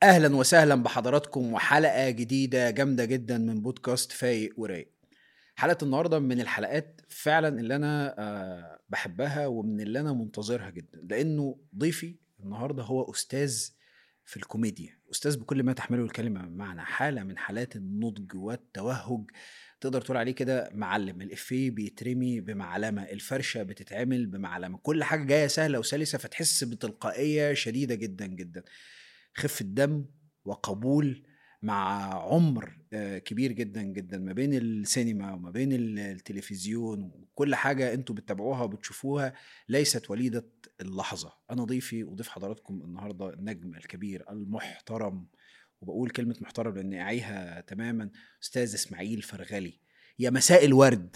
اهلا وسهلا بحضراتكم وحلقه جديده جامده جدا من بودكاست فايق ورايق. حلقه النهارده من الحلقات فعلا اللي انا بحبها ومن اللي انا منتظرها جدا، لانه ضيفي النهارده هو استاذ في الكوميديا، استاذ بكل ما تحمله الكلمه من معنى، حاله من حالات النضج والتوهج. تقدر تقول عليه كده معلم، الافيه بيترمي بمعلمه، الفرشه بتتعمل بمعلمه، كل حاجه جايه سهله وسلسه، فتحس بتلقائيه شديده جدا جدا، خفة دم وقبول، مع عمر كبير جدا جدا ما بين السينما وما بين التلفزيون، وكل حاجة انتوا بتتابعوها وبتشوفوها ليست وليدة اللحظة. انا ضيفي وضيف حضراتكم النهاردة النجم الكبير المحترم، وبقول كلمة محترم لأن أعيها تماما، أستاذ إسماعيل فرغلي. يا مساء الورد.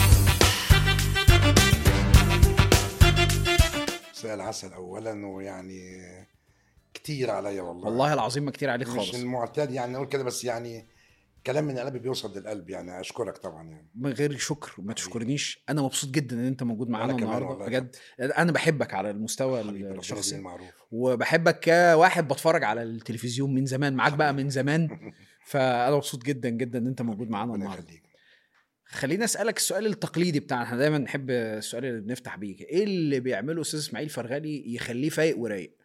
مساء العسل اولا، ويعني كتير عليا والله العظيم ما كتير عليك مش خالص. المعتاد يعني اقول كده، بس يعني كلام من قلبي بيوصل للقلب. يعني اشكرك طبعا يعني. من غير الشكر ما حبيبي. تشكرنيش، انا مبسوط جدا ان انت موجود معانا وانا كمان النهارده والله يا بجد. انا بحبك على المستوى حبيبي، ربنا يديم الشخصي، المعروف. وبحبك كواحد بتفرج على التلفزيون من زمان معاك بقى حبيبي. من زمان. فانا مبسوط جدا جدا ان انت موجود معانا ربنا النهارده. يخليك. خليني اسالك السؤال التقليدي بتاعنا، احنا دايما نحب السؤال اللي بنفتح بيه، ايه اللي بيعمله استاذ اسماعيل فرغلي يخليه فايق ورايق؟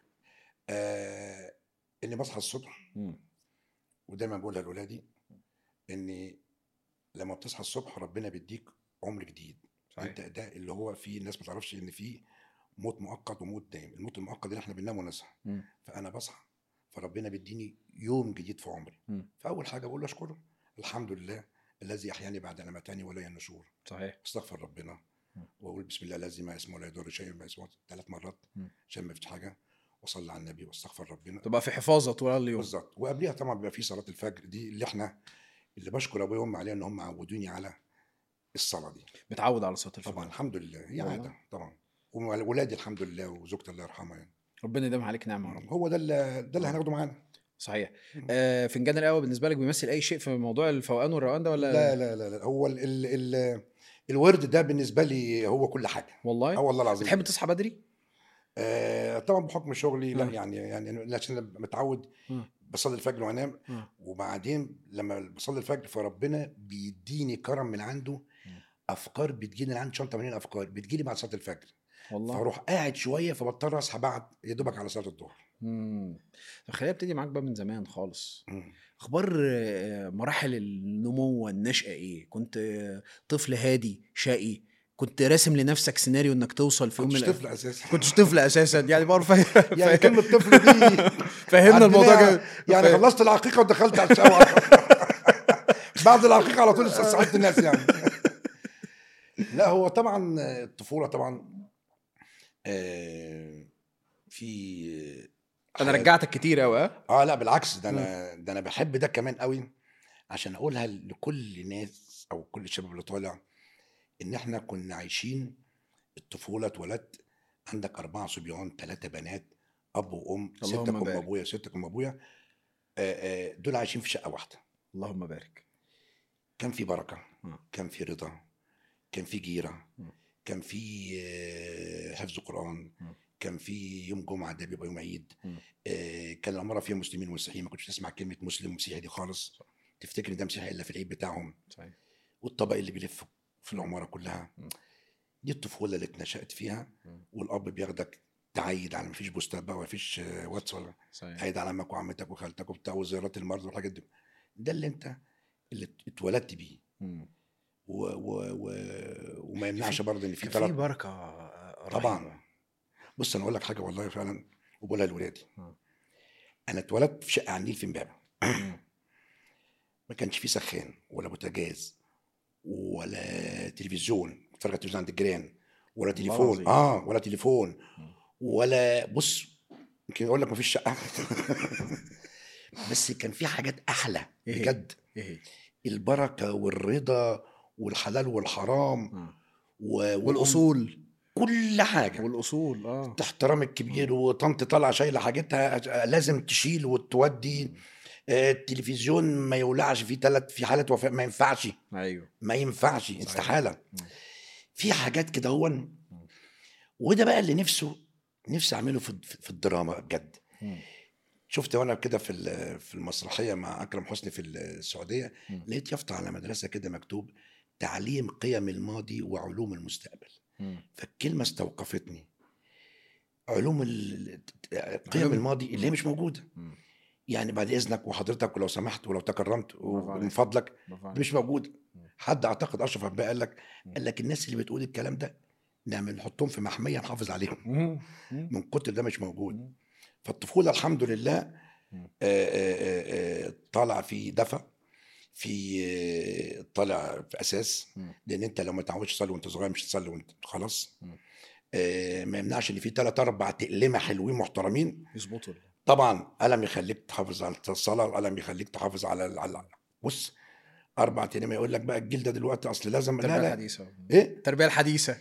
آه اني بصحى الصبح، مم. ودايما بقولها لاولادي اني لما بتصحى الصبح ربنا بيديك عمر جديد. صحيح. انت ده اللي هو فيه الناس ما تعرفش ان فيه موت مؤقت وموت دائم. الموت المؤقت اللي احنا بننام ونصحى، مم. فانا بصحى فربنا بيديني يوم جديد في عمري. مم. فاول حاجه بقول له اشكره، الحمد لله الذي احياني بعد ان اماتني والي النشور. صحيح. استغفر ربنا واقول بسم الله الذي ما اسمه لا يضر شيء ما اسمه 3 مرات مم. عشان ما فيش حاجه، واصلي على النبي واستغفر ربنا. تبقى في حفاظه طول اليوم. بالظبط. وقبليها طبعا بيبقى في صلاه الفجر، دي اللي بشكر ابويا وامي عليها ان هم عودوني على الصلاه دي. متعود على صلاه الفجر طبعا الحمد لله، هي والله. عاده طبعا. وولادي الحمد لله وزوجتي الله يرحمها يعني. ربنا يديم عليك نعمه يا رب. هو ده اللي هناخده معانا. صحيح. فنجان القهوه بالنسبه لك بيمثل اي شيء في موضوع الفوقان والروقان ده ولا؟ لا لا لا لا، هو الورد ده بالنسبه لي هو كل حاجه. والله والله العظيم. بتحب تصحى بدري؟ طبعا بحكم شغلي لا، آه. يعني عشان أنا متعود بصلي الفجر وانام. وبعدين لما بصلي الفجر فربنا بيديني كرم من عنده. افكار بتجيني، انا عندي شنطه مليانه افكار بتجيلي بعد صلاه الفجر. والله. فاروح قاعد شويه، فبضطر اصحى بعد يا دوبك على صلاه الظهر. طب خلينا ابتدي معاك بقى من زمان خالص. مم. اخبار مراحل النمو والنشأة ايه؟ كنت طفل هادي شقي؟ كنت راسم لنفسك سيناريو انك توصل في يوم كنتش من طفل اساسا. كنتش طفل اساسا يعني برضه يعني كلمه طفل دي فهمنا الموضوع عديناها. يعني فاهم. خلصت العقيقه ودخلت على الشقه. بعد العقيقه على طول ساعدت الناس يعني. لا هو طبعا الطفوله طبعا في انا حاجات. رجعتك كتير قوي. لا بالعكس، ده انا بحب ده كمان قوي، عشان اقولها لكل الناس او كل الشباب اللي طالع ان احنا كنا عايشين الطفوله. اتولدت عندك 4 صبيان، 3 بنات، اب وام، اللهم 6 ام بارك. ابويا 6 ام ابويا. دول عايشين في شقه واحده. اللهم بارك. كان في بركه، كان في رضا، كان في جيره، كان في حفظ قران، كان في يوم جمعه ده بيبقى يوم عيد. كان العماره فيها مسلمين ومسيحيين، ما كنتش تسمع كلمه مسلم ومسيحي دي خالص. تفتكر ان ده مسيحي الا في العيد بتاعهم. صحيح. والطبق اللي بيلف في العماره كلها. دي الطفوله اللي اتنشأت فيها. والاب بياخدك تعيد على، مفيش بوستات بقى، مفيش واتس ولا، تعيد على عمك وعمتك وخالتك وبتاع وزيارات المرضى والحاجات دي. ده اللي اتولدت بيه. وما يمنعش برضه ان في في بركه طبعا رهيبة. بص انا اقول لك حاجه والله فعلا، وبقولها لولادي. انا اتولدت في شقه على النيل في امبابه. ما كانش في سخان ولا بوتاجاز ولا تلفزيون، اتفرج على التلفزيون عند الجيران، ولا تليفون. ولا تليفون ولا بص، يمكن اقول لك ما فيش شقه. بس كان في حاجات احلى بجد. ايه؟ البركه والرضا والحلال والحرام والاصول، كل حاجه والاصول احترام الكبير. وطنط طالعه شايله حاجتها لازم تشيل وتودي. التلفزيون ما يولعش في حاله وفاه، ما ينفعش. ايوه ما ينفعش، استحاله. في حاجات كده هو. وده بقى اللي نفسي اعمله في الدراما بجد. شفت وانا كده في المسرحيه مع اكرم حسني في السعوديه، مم. لقيت يافطه على مدرسه كده مكتوب تعليم قيم الماضي وعلوم المستقبل. مم. فالكلمه استوقفتني. علوم قيم علوم. الماضي اللي هي مم. مش موجوده. مم. يعني بعد اذنك وحضرتك ولو سمحت ولو تكرمت برافو ومن عليك. فضلك، برافو دي عليك. مش موجوده. مم. حد اعتقد اشرف عباقي قال لك، مم. قال لك الناس اللي بتقول الكلام ده نعمل نحطهم في محميه نحافظ عليهم مم. مم. من كتر ده مش موجود. مم. فالطفوله الحمد لله مم. طالع في دفى، في طالع في اساس. مم. لان انت لو ما تعودش تصلي وانت صغير مش تصلي وانت خلاص. مم. ما يمنعش ان في 3 4 تقلمه حلوين محترمين. يظبطوا. طبعا قلم يخليك تحافظ على الصلاه، القلم يخليك تحافظ على بص 4 تقلمه. يقول لك بقى الجيل ده دلوقتي اصل لازم، التربيه لا لا الحديثه. ايه التربيه الحديثه.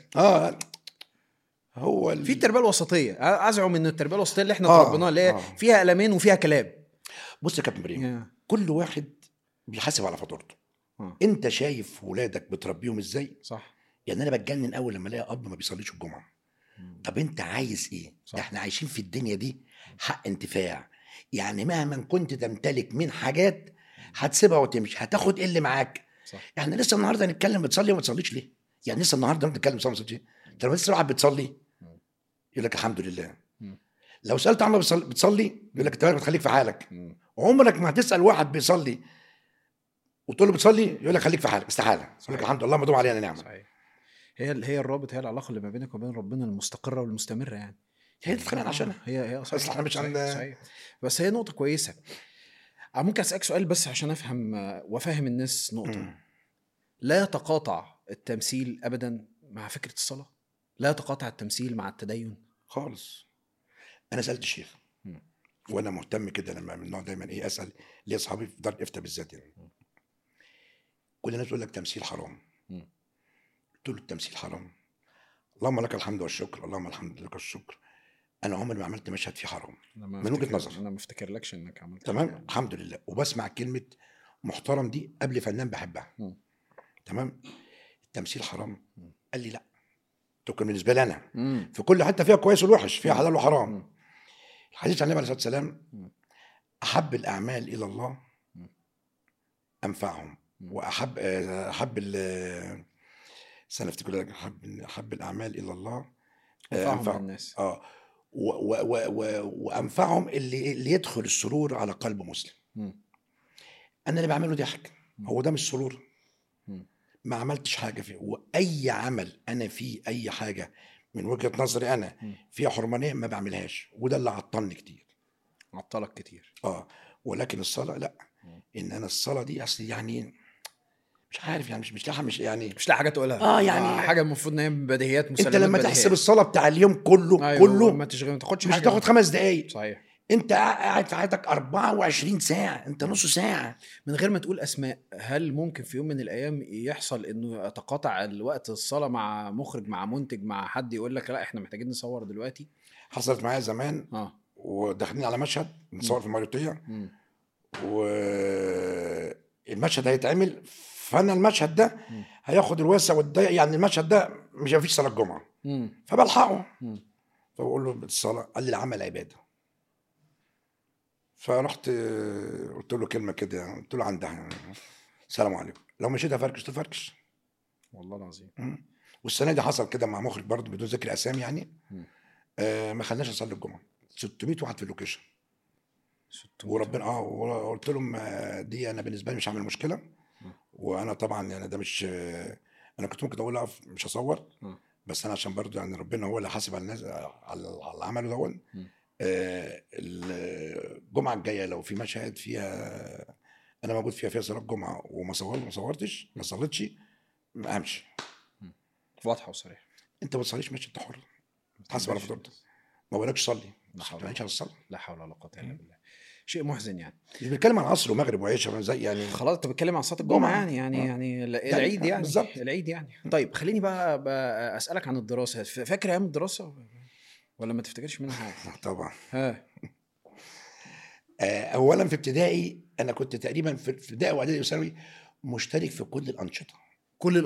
هو في التربيه الوسطيه، ازعم ان التربيه الوسطيه اللي احنا آه، اتربيناها اللي هي فيها قلمين وفيها كلام. بص يا كابتن ابراهيم، يا. كل واحد بيحاسب على فاتورته. انت شايف ولادك بتربيهم ازاي؟ صح. يعني انا بتجنن اول لما الاقي اب ما بيصليش الجمعه. طب انت عايز ايه؟ ده احنا عايشين في الدنيا دي حق انتفاع. يعني مهما كنت تمتلك من حاجات هتسيبها وتمشي، هتاخد ايه اللي معاك؟ صح. احنا لسه النهارده نتكلم بتصلي وما تصليش ليه؟ يعني لسه النهارده نتكلم بتصلي وما تصليش ليه؟ انت لما لسه واحد بتصلي يقول لك الحمد لله. لو سالت عم بتصلي يقول لك انت بتخليك في حالك. عمرك ما هتسال واحد بيصلي وتقول له بتصلي يقول لك خليك في حالك، استحاله. يقول لك الحمد لله ما دوم علينا نعمه. صحيح. هي الرابط، هي العلاقه اللي ما بينك وبين ربنا المستقره والمستمره يعني. هي تتخانق عشانها. هي صحيح. اصل احنا مش عندنا. صحيح. بس هي نقطه كويسه. ممكن اسالك سؤال بس عشان افهم وافهم الناس نقطه. لا يتقاطع التمثيل ابدا مع فكره الصلاه؟ لا يتقاطع التمثيل مع التدين خالص. انا سالت الشيخ وانا مهتم كده لما من النوع دايما ايه اسال ليه اصحابي في دار الافتاء بالذات يعني. كل الناس تقول لك تمثيل حرام. قلت له التمثيل حرام؟ اللهم لك الحمد والشكر، اللهم الحمد لك والشكر. انا عمري ما عملت مشهد فيه حرام من وجهه نظر. انا ما افتكرلكش انك عملت تمام يعني. الحمد لله. وبسمع كلمه محترم دي قبل فنان بحبها. تمام. التمثيل حرام؟ قال لي لا. كان بالنسبه لي انا في كل حته فيها كويس والوحش، فيها حلال وحرام. الحديث عن النبي عليه الصلاه والسلام احب الاعمال الى الله انفعهم، واحب سنه افتكر لك احب الاعمال الى الله انفعهم الناس. وانفعهم اللي يدخل السرور على قلب مسلم. انا اللي بعمله ضحك، هو ده مش سرور. ما عملتش حاجه فيه. واي عمل انا فيه اي حاجه من وجهه نظري انا فيها حرمانيه ما بعملهاش، وده اللي عطلني كتير. عطلك كتير. ولكن الصلاه لا. ان انا الصلاه دي اصل يعني مش عارف يعني مش يعني مش لاقي حاجه تقولها. يعني حاجه المفروض ان هي بديهيات مسلمات. انت لما تحسب الصلاه بتاع اليوم كله أيوة كله ما تاخدش مش هتاخد 5 دقايق. صحيح. انت قاعد في حياتك 24 ساعه، انت نص ساعه. من غير ما تقول اسماء، هل ممكن في يوم من الايام يحصل انه يتقاطع الوقت الصلاه مع مخرج مع منتج مع حد يقول لك لا احنا محتاجين نصور دلوقتي؟ حصلت معايا زمان. وداخلين على مشهد نصور في الماريوتيه، والمشهد هيتعمل، فانا المشهد ده هياخد الواسع والضيق. يعني المشهد ده مش هيفيش صلاه الجمعه، فبلحقه. فبقول له الصلاه، قال لي العمل عباده. فرحت قلت له كلمه كده، قلت له عندها السلام عليكم، لو مشيت افركش تفركش والله العظيم. والسنه دي حصل كده مع مخرج برضه بدون ذكر اسامي يعني. ما خلناش نصلي الجمعه، 600 واحد في اللوكيشن. وربنا وقلت لهم دي انا بالنسبه لي مش هعمل مشكله. وانا طبعا يعني ده مش انا كنت ممكن اقول اقف مش هصور، بس انا عشان برضه يعني ربنا هو اللي حاسب على الناس على العمل دون. الجمعه الجايه لو في مشاهد فيها انا موجود فيها صلاه جمعه وما صورتش ما صليتش ما امشي. واضحه وصريحه. انت ما تصليش ماشي، انت حر تحاسب على فطرتك. ما بقولكش صلي، لا حول ولا قوه الا بالله. شيء محزن يعني. مش بنتكلم عن عصر ومغرب وعشاء زي يعني خلاص انت بتتكلم عن صلاه الجمعه يعني العيد يعني بالظبط. العيد يعني. طيب خليني بقى اسالك عن الدراسه. فاكر ايام الدراسه ولا ما تفتكرش منها حاجه؟ طبعا. اولا في ابتدائي انا كنت تقريبا في ابتدائي واعدادي وثانوي مشترك في كل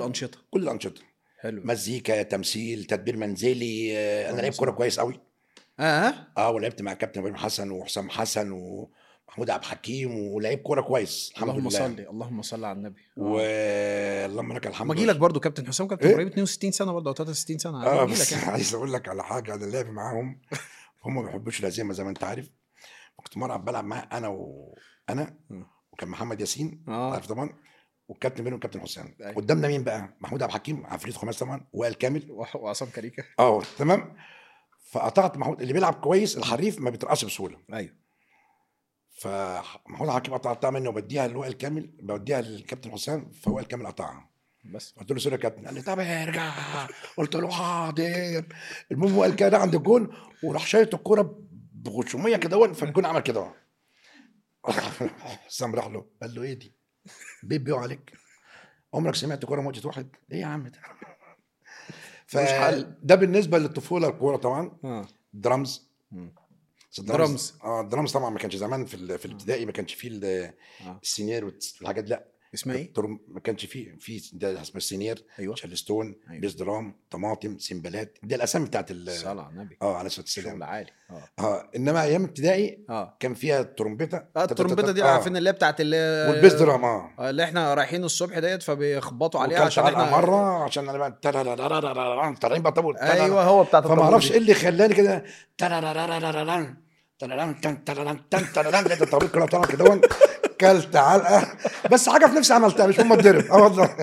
الانشطه. حلو. مزيكا، تمثيل، تدبير منزلي. انا لعيب كوره كويس قوي. ولعبت مع كابتن ابراهيم حسن وحسام حسن ومحمود عبد الحكيم، ولعيب كوره كويس الحمد اللهم لله. صل اللهم صل على النبي. واللهم لك الحمد. ما اجي لك برضه كابتن حسام كابتن ابراهيم 62 سنه برضه او 63 سنه. اجي بس لك يعني. عايز اقول لك على حاجه، انا لعب معاهم هم ما بيحبوش الهزيمه زي ما انت عارف. كنت مره بلعب معاه انا وكان محمد ياسين عارف طبعا، والكابتن بينهم كابتن حسام. قدامنا مين بقى؟ محمود عبد الحكيم، عفريت خماس طبعا، وائل كامل وعصام كاريكا. تمام. فقطعت محمود اللي بيلعب كويس الحريف ما بيترقصش بسهوله. ايوه. فمحمود عبد الحكيم قطعتها منه وبديها لوائل كامل، بوديها للكابتن حسام، فوائل كامل قطعها. بس قلت له سوري يا كابتن. قال لي طب ارجع. قلت له حاضر. المهم وائل كده عند الجون وراح شايط الكوره بغشوميه كده، فالجون عمل كده. حسام راح له قال له ايه دي؟ بيب بيقع عليك؟ عمرك سمعت كوره موتت واحد؟ ايه يا عم ده؟ فده بالنسبه للطفوله الكوره طبعا. درامز. درامز. درامز طبعا ما كانش زمان في الابتدائي، ما كانش فيه السينير والحاجات. لا اسمها ايه؟ ما كانش فيه ده اسمه السينير. ايوه. شارلستون. أيوة. بيس درام، طماطم، سيمبلات، دي الاسامي بتاعت الصلاة على النبي. على الصلاه والسلام. شغل عالي. انما ايام ابتدائي كان فيها الترومبيته. الترومبيته دي عارفين اللي هي بتاعت والبيس درام اللي احنا رايحين الصبح ديت فبيخبطوا عليها عشان احنا مره عشان انا بقى طالعين بقى طابور. ايوه هو بتاعت فما اعرفش ايه اللي خلاني كده لقيت الطابور كله طالع كده، كلت علقه بس حاجه في نفسي عملتها مش هم اتضرب. والله.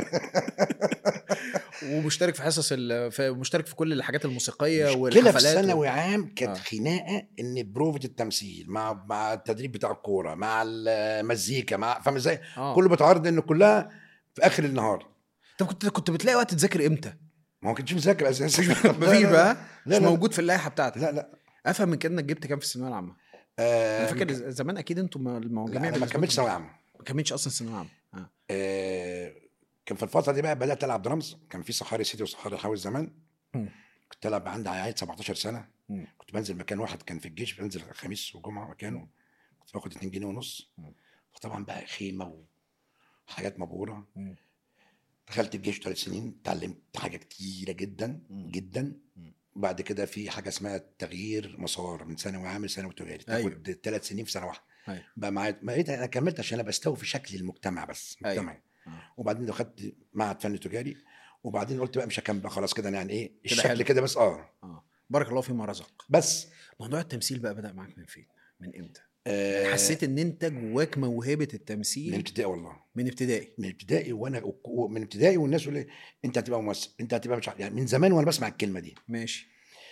ومشترك في حصص مشترك في كل الحاجات الموسيقيه والحفلات. كده في ثانوي عام كانت خناقه ان بروفه التمثيل مع التدريب بتاع الكوره مع المزيكا مع فاهم ازاي؟ كله بتعرض ان كلها في اخر النهار. طب كنت بتلاقي وقت تذاكر امتى؟ ما كنتش مذاكر اساسا. مفيش بقى مش موجود في اللائحه بتاعتك. لا افهم من كده انك جبت كام في الثانويه العامه؟ انا فاكر زمان اكيد انتوا جميع انا ما كملتش ثانويه عامه. ما كملتش اصلا ثانويه عامه. كان في الفتره دي بقى بدات العب درامز. كان في صحاري سيتي وصحاري الحاوي زمان. كنت العب عندي عيال 17 سنه. كنت بنزل مكان واحد كان في الجيش، بنزل خميس وجمعه مكانه. كنت باخد 2 جنيه ونص. فطبعا بقى خيمه وحاجات مبهوره. دخلت الجيش 3 سنين، اتعلمت حاجه كتيره جدا جدا. بعد كده في حاجه اسمها تغيير مسار من ثانوي عام لثانوي تجاري. تاخد 3 سنين في سنه واحده. بقى معايا انا كملت عشان انا بستوي في شكل المجتمع بس مجتمعي. وبعدين دخلت معهد فني تجاري، وبعدين قلت بقى مش هكمل بقى خلاص كده يعني ايه الشكل كده بس. بارك الله فيما رزق. بس موضوع التمثيل بقى بدأ معاك من فين؟ من امتى؟ يعني حسيت ان انت جواك موهبه التمثيل؟ من ابتدائي والله. من ابتدائي وانا من ابتدائي، والناس يقول لي انت هتبقى ممثل، انت هتبقى مش يعني من زمان وانا بسمع الكلمه دي. ماشي.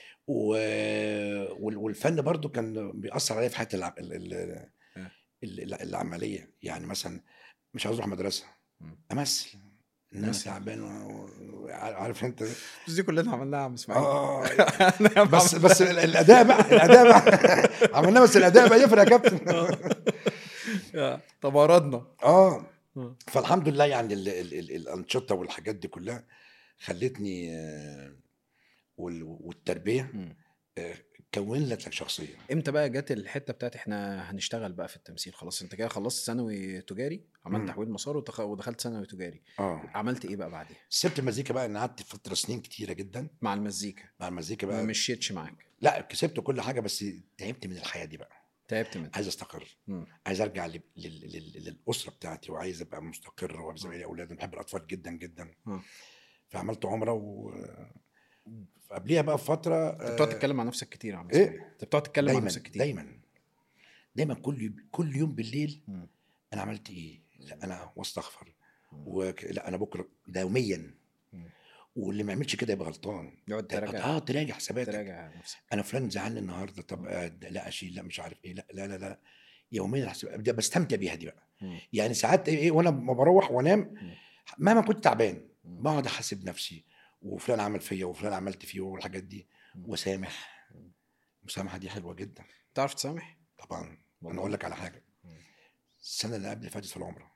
والفن برضو كان بيأثر عليا في حياتي العمليه. يعني مثلا مش عاوز اروح مدرسه امثل ان انا تعبان عارف انت بس دي كلنا عملناها يا اسماعيل. بس الاداء بقى عملناه، بس الاداء بقى يفرق يا كابتن. تباردنا. فالحمد لله يعني الانشطه والحاجات دي كلها خلتني والتربيه كون لك شخصيه. امتى بقى جت الحته بتاعت احنا هنشتغل بقى في التمثيل؟ خلاص انت كده خلصت ثانوي تجاري، عملت تحويل مسار ودخلت ثانوي تجاري. عملت ايه بقى بعديها؟ سبت المزيكا بقى. انا قعدت فتره سنين كتيره جدا مع المزيكا بقى. ما مشيتش معاك؟ لا كسبت كل حاجه، بس تعبت من الحياه دي بقى. عايز استقر. عايز ارجع للاسره بتاعتي، وعايز ابقى مستقر وابقى زي اولادي. بحب الاطفال جدا جدا. فعملت عمره قبليها بقى فتره. انت بتقعد تتكلم مع نفسك كتير يا عم. انت بتقعد تتكلم مع نفسك كتير دايما كل يوم بالليل. انا عملت ايه؟ لا انا واستغفر. لا انا بكره يوميا. واللي ما يعملش كده يبقى غلطان. تراجع حساباتك. تراجع نفسك. انا فلان زعلني النهارده، طب لا اشيل، لا مش عارف ايه، لا يوميا بستمتع بيها دي بقى. يعني ساعات ايه وانا ما بروح وانام مهما كنت تعبان بقعد احاسب نفسي، وفلان عمل فيا وفلان عملت فيه والحاجات دي، وسامح. المسامحه دي حلوه جدا. تعرف تسامح؟ طبعا. انا اقول لك على حاجه. السنه اللي قبل فاتت في العمره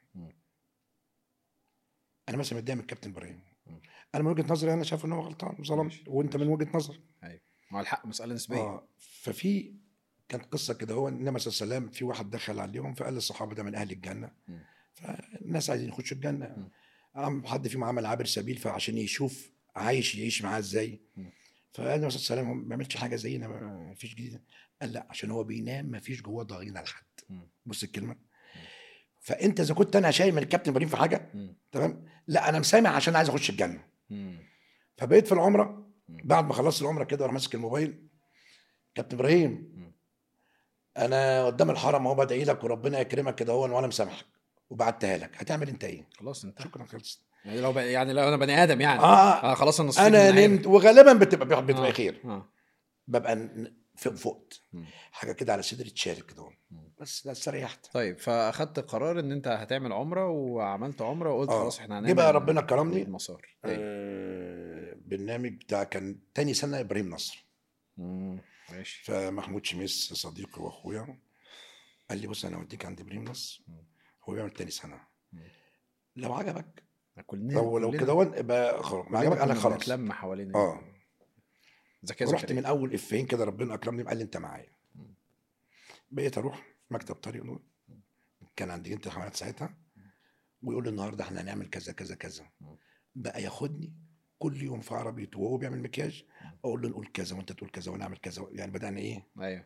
انا مثلا متضايق من الكابتن ابراهيم. انا من وجهه نظري انا شايف ان هو غلطان وظلم، وانت من وجهه نظر. ايوه مع الحق مساله نسبيه. ففي كانت قصه كده، هو النبي صلى الله عليه وسلم في واحد دخل عليهم فقال للصحابه ده من اهل الجنه. فالناس عايزين يخشوا الجنه. حد فيهم عمل عابر سبيل، فعشان يشوف عايش يعيش معاه ازاي. فقال لي استاذ سلام هو ما بيعملش حاجه زينا، ما فيش جديد. قال لا عشان هو بينام ما فيش جواه ضغينه لحد. بص الكلمه. فانت اذا كنت انا شايف من الكابتن ابراهيم في حاجه تمام، لا انا مسامع عشان عايز اخش الجنه. فبقيت في العمره بعد ما خلصت العمره كده وانا ماسك الموبايل، كابتن ابراهيم انا قدام الحرم اهو بدعي لك وربنا يكرمك كده هو وانا مسامحك وبعتها لك، هتعمل انت ايه؟ خلاص انت شكرا خلصت. يعني لو انا بني ادم يعني خلاص انا نمت وغالبا بتبقى خير. ببقى فقت حاجه كده على صدري تشارك كده بس لا استريحت. طيب فاخدت قرار ان انت هتعمل عمره وعملت عمره وقلت خلاص احنا هنعمل. بقى ربنا كرمني المسار برنامج بتاع كان تاني سنه ابراهيم نصر. ماشي. فمحمود شميس صديقي واخويا قال لي بص انا اوديك عند ابراهيم نصر هو بيعمل تاني سنه لو عجبك لو كده يبقى ما عجبك انا خلاص نتلم حوالين ورحت من اول افين كده ربنا اكرمني قال لي انت معايا. بقيت اروح مكتب طارق نور كان عندي جنة الحملات ساعتها ويقول لي النهارده احنا هنعمل كذا كذا كذا. بقى ياخدني كل يوم في عربيته وهو بيعمل مكياج اقول له نقول كذا وانت تقول كذا ونعمل كذا، يعني بدأنا ايه ايوه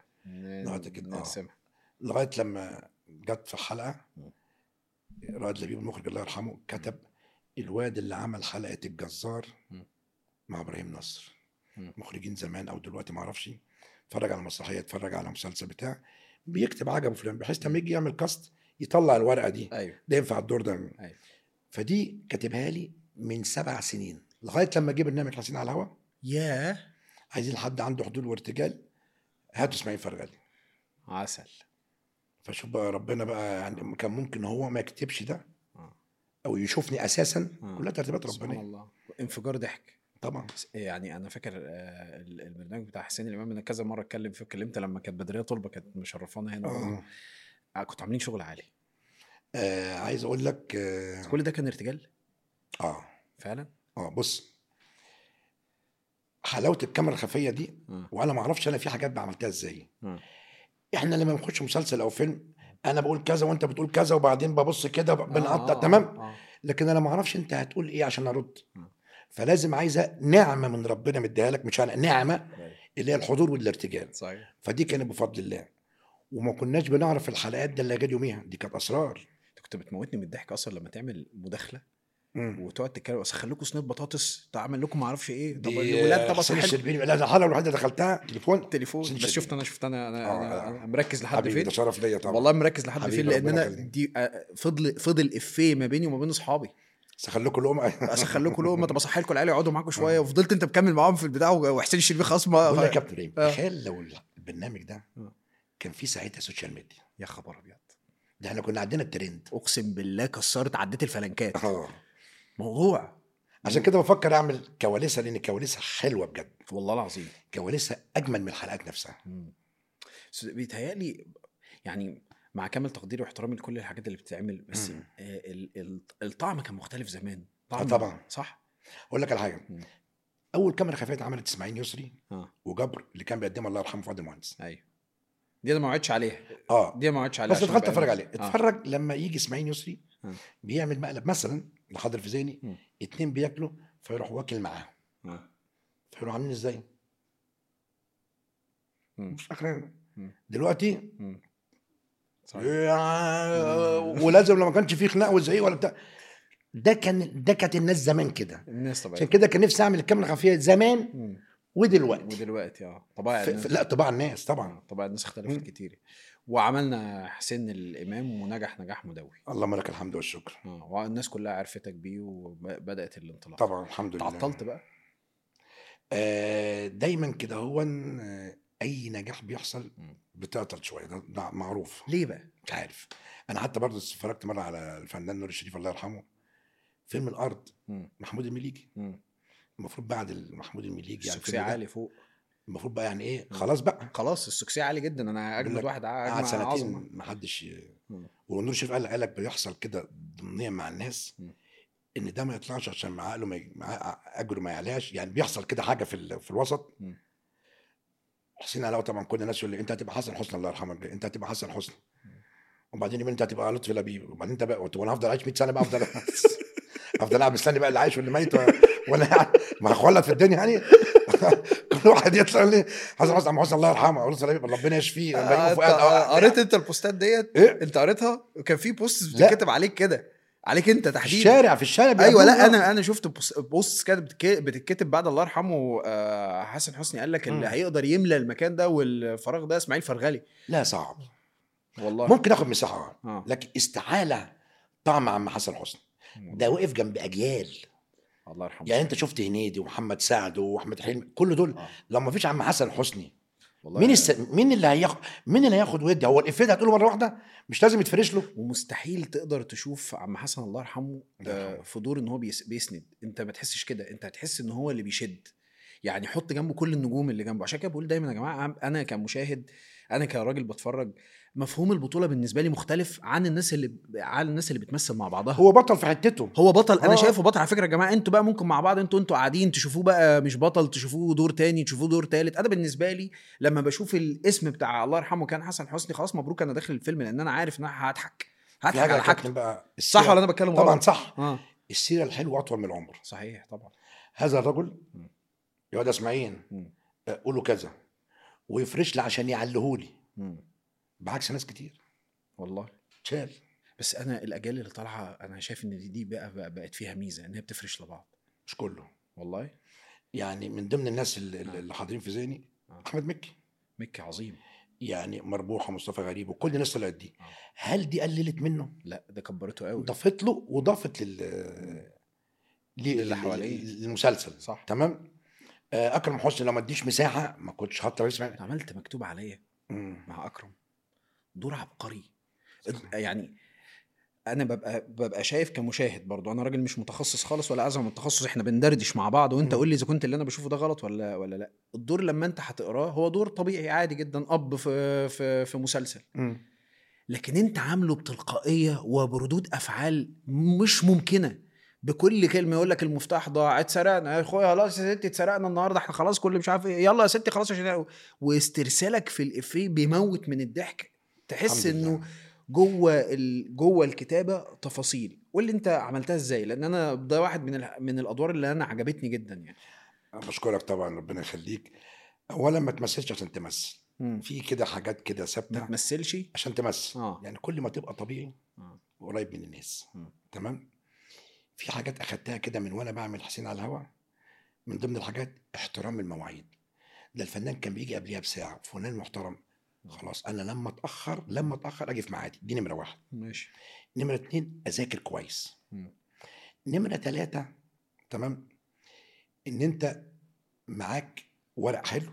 لغايه لما جت في حلقه رائد لبيب المخرج الله يرحمه كتب الواد اللي عمل حلقه الجزار مع ابراهيم نصر. مخرجين زمان او دلوقتي ما اعرفش اتفرج على مسرحيه اتفرج على مسلسل بتاع بيكتب عجبه فلان بحيث لما يجي يعمل كاست يطلع الورقه دي. ده ينفع الدور ده. فدي كاتبها لي من 7 سنين لغايه لما جه برنامج حسين على الهوا. عايزين حد عنده حضور وارتجال هاتوا اسماعيل فرغلي عسل. فشوف بقى ربنا بقى يعني كان ممكن هو ما يكتبش ده او يشوفني اساسا. كلها ترتيبات ربنا. سبحان الله. انفجار ضحك طبعا. يعني انا فاكر البرنامج بتاع حسين الامام انا كذا مره اتكلم فيه. اتكلمت لما كانت بدريه طلبه كانت مشرفانا هنا كنتوا عاملين شغل عالي. عايز اقول لك كل ده كان ارتجال فعلا. بص حلاوه الكاميرا الخفيه دي وانا ما اعرفش انا في حاجات بعملتها ازاي. احنا لما بنخش مسلسل او فيلم انا بقول كذا وانت بتقول كذا وبعدين ببص كده بنقطع تمام. لكن انا ما اعرفش انت هتقول ايه عشان ارد. فلازم عايزه نعمه من ربنا مديها لك مش نعمه اللي هي الحضور والارتجال. صحيح. فدي كانت بفضل الله وما كناش بنعرف الحلقات ده اللي جت يوميها دي كانت اسرار. انت كنت بتموتني من الضحك اصلا لما تعمل مداخله وتقعد تتكلم بس خليكم صينيه بطاطس تعمل لكم ما اعرفش ايه. طب الولاد طب حسين الشربيني لا الحلقه الوحيده دخلتها تليفون بس شفت انا مركز لحد فين. ده شرف ليا طبعا والله مركز لحد فين لان انا دي فضل افيه ما بيني وما بين اصحابي. اسخن لكم لقمه طب اصحي لكم العيال يقعدوا معاكم شويه وفضلت انت مكمل معاهم في البتاع وحسين الشربيني خلاص ما بقول لك يا كابتن تخيل لو البرنامج ده كان فيه ساعتها سوشيال ميديا. يا خبر ابيض ده احنا كنا عندنا الترند اقسم بالله كسرت عديت الفلنكات موضوع. عشان كده بفكر اعمل كواليسها لان كواليسها حلوه بجد والله العظيم. كواليسها اجمل من الحلقات نفسها. بيتهيألي يعني مع كامل تقديري واحترامي لكل الحاجات اللي بتتعمل بس الطعم كان مختلف زمان. طبعا صح. اقول لك على حاجه اول كاميرا خفيه اتعملت اسماعيل يسري وجبر اللي كان بيقدمها الله يرحمه فؤاد المهندس. ايوه دي انا ما وعدتش عليها. دي ما وعدتش عليها بس دخلت اتفرج عليه. اتفرج لما يجي اسماعيل يسري بيعمل مقلب مثلا لحضر في ذهني 2 بياكلوا فيروح واكل معاهم فيروح عاملين ازاي مش فاكر دلوقتي ولازم لما كانش فيه خناق وزعيق ولا بتاع. ده كانت الناس زمان كده. الناس طبعا عشان كده كان نفسي اعمل الكاميرا الخفيه زمان ودلوقتي طبعا لا طبعا الناس طبعا الناس اختلفت كتير وعملنا حسين الامام ونجح نجاح مدوي. اللهم لك الحمد والشكر. والناس كلها عرفتك بيه وبدات الانطلاق. طبعا الحمد لله. تعطلت بقى دايما كده هو اي نجاح بيحصل بتعطل شويه ده معروف. ليه بقى مش عارف. انا حتى برضه اتفرجت مره على الفنان نور الشريف الله يرحمه فيلم الارض محمود المليجي. المفروض بعد محمود المليجي يعني السكسي عالي فوق المفروض بقى يعني ايه خلاص بقى خلاص السكسي عالي جدا. انا اجمد واحد قعد سنتين ما حدش ونور الشريف قال لك بيحصل كده ضمنيا مع الناس ان ده ما يطلعش عشان مع عقله مع اجره ما يعلاش يعني بيحصل كده حاجه في الوسط. حسين علاء طبعا كل الناس يقول لي انت هتبقى حسن حسني الله يرحمه انت هتبقى حسن حسني وبعدين يقول انت هتبقى لطفي لبيب وبعدين انت بقى وانا هفضل عايش 100 سنه بقى افضل قاعد مستني بقى اللي عايش واللي ميت وانا يعني ما هخلط في الدنيا يعني واحد يطلع لي حسن حسني، عم حسن الله يرحمه، اقول له ربنا يشفيه. قريت انت البوستات ديت؟ إيه؟ انت قريتها؟ كان في بوست لا. بتتكتب عليك كده، عليك انت في تحديدا. الشارع ايوه، لا بيقابلونا. انا شفت بوست كانت بتتكتب بعد الله يرحمه. حسن حسني قال لك اللي هيقدر يملى المكان ده والفراغ ده اسماعيل فرغلي. لا صعب والله ممكن اخد مساحه، آه. لكن استحاله طعم عم حسن حسني. ده وقف جنب اجيال، الله يرحمه. يعني انت شفت هنيدي ومحمد سعد واحمد حلمي، كل دول لو ما فيش عم حسن حسني والله مين اللي هياخد ويدي؟ هو الافيه ده هتقوله مره واحده، مش لازم يتفرش له. ومستحيل تقدر تشوف عم حسن الله يرحمه في دور ان هو بيسند. انت ما تحسش كده، انت هتحس ان هو اللي بيشد. يعني حط جنبه كل النجوم اللي جنبه. عشان كده بقول دايما يا جماعه، انا كمشاهد، انا كراجل بتفرج، مفهوم البطوله بالنسبه لي مختلف عن الناس اللي بتمثل مع بعضها. هو بطل في حتته، هو بطل. انا شايفه بطل على فكره يا جماعه. انتوا بقى ممكن مع بعض، انتوا قاعدين تشوفوه بقى مش بطل، تشوفوه دور تاني، تشوفوه دور تالت. انا بالنسبه لي لما بشوف الاسم بتاع الله يرحمه كان حسن حسني، خلاص مبروك، انا داخل الفيلم لان انا عارف ان انا هضحك في حاجه على حاجته. بقى صح ولا انا بتكلم غلط؟ طبعا صح. اه السيره الحلوه اطول من العمر. صحيح طبعا. هذا الرجل يا واد اسماعيل قولوا كذا ويفرش لي عشان يعلهولي، بعكس ناس كتير والله شال. بس انا الاجيال اللي طالعه انا شايف ان دي بقت فيها ميزه، ان هي بتفرش لبعض. مش كله والله. يعني من ضمن الناس اللي حاضرين في ذهني احمد مكي عظيم، يعني مربوحه، مصطفى غريب، وكل الناس طلعت دي. هل دي قللت منه؟ لا ده كبرته قوي، ضافت له وضافت اللي حواليه للمسلسل. صح. تمام. اكرم حسني لو ما اديش مساحه ما كنتش حاطه رئيس. عملت مكتوب عليا مع اكرم دور عبقري. يعني انا ببقى شايف كمشاهد برضو، انا راجل مش متخصص خالص ولا اعظم من التخصص، احنا بندردش مع بعض وانت قول لي اذا كنت اللي انا بشوفه ده غلط ولا لا. الدور لما انت هتقراه هو دور طبيعي عادي جدا، اب في مسلسل، لكن انت عامله بتلقائيه وبردود افعال مش ممكنه. بكل كلمه يقول لك المفتاح ضاع، اتسرقنا يا اخويا، خلاص يا ستي اتسرقنا النهارده، احنا خلاص كل مش عارف ايه، يلا يا ستي خلاص عشان واسترسالك في الافيه بيموت من الضحك. تحس انه جوه الكتابه تفاصيل. واللي انت عملتها ازاي؟ لان انا ده واحد من الادوار اللي انا عجبتني جدا يعني. بشكرك طبعا، ربنا يخليك. اولا ما تمثلش عشان تمثل، في كده حاجات كده ثابته، ما تمثلش عشان تمثل. يعني كل ما تبقى طبيعي قريب من الناس. تمام. في حاجات اخدتها كده من وانا بعمل حسين على الهوا، من ضمن الحاجات احترام المواعيد. ده الفنان كان بيجي قبليها بساعه، فنان محترم، خلاص انا لما اتاخر اجي في ميعادي. دي نمره واحد. ماشي. نمره اتنين اذاكر كويس. نمره تلاته تمام، ان انت معاك ورق حلو،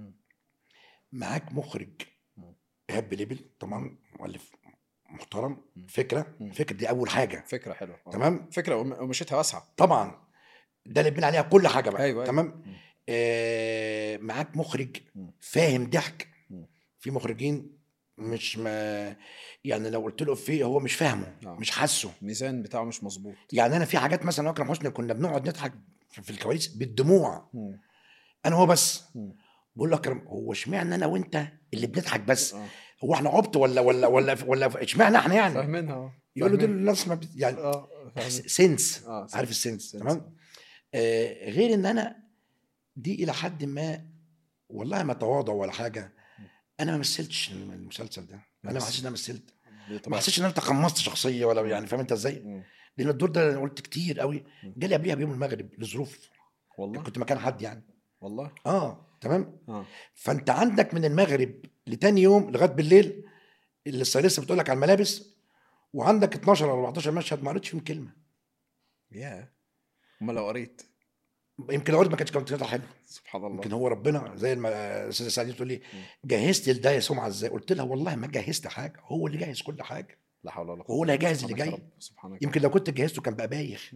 معاك مخرج ايهاب بليبل طبعا، مؤلف محترم. فكره دي اول حاجه، فكره حلوه. تمام. فكره ومشيتها واسعه طبعا، ده اللي بنى عليها كل حاجه بقى. أيوة. تمام. معاك مخرج فاهم ضحك. في مخرجين مش يعني لو قلت له فيه هو مش فاهمه، مش حاسه، الميزان بتاعه مش مظبوط. يعني انا في حاجات مثلا اكرم حسني كنا بنقعد نضحك في الكواليس بالدموع، انا هو بس بقول له اكرم هو اشمعنى انا وانت اللي بنضحك بس؟ هو احنا عبط ولا اشمعنى احنا يعني فاهمينها؟ يقول له دول الناس ما يعني سنس. عارف السنس؟ تمام. غير ان انا دي الى حد ما والله ما تواضع ولا حاجه، انا ما مثلتش المسلسل ده، انا ما حسيتش ان انا مثلت، ما حسيتش ان انا تقمصت شخصيه ولا يعني فاهم انت ازاي؟ لان الدور ده انا قلت كتير قوي، جالي قبلها بيوم المغرب لظروف، والله كنت مكان حد يعني، والله تمام. فانت عندك من المغرب لتاني يوم لغايه بالليل اللي السيريسه بتقول لك على الملابس، وعندك 12 او 14 مشهد ما قريتش فيهم كلمه. امال لو قريت يمكن لو قريت ما كانتش حلوه. سبحان الله. يمكن هو ربنا زي ما الاستاذه سعديه تقول لي جهزت لده يا سمعه ازاي؟ قلت لها والله ما جهزت حاجه، هو اللي جهز كل حاجه. لا حول ولا قوه. وهو اللي هيجهز اللي جاي. يمكن لو كنت جهزته كان بقى بايخ.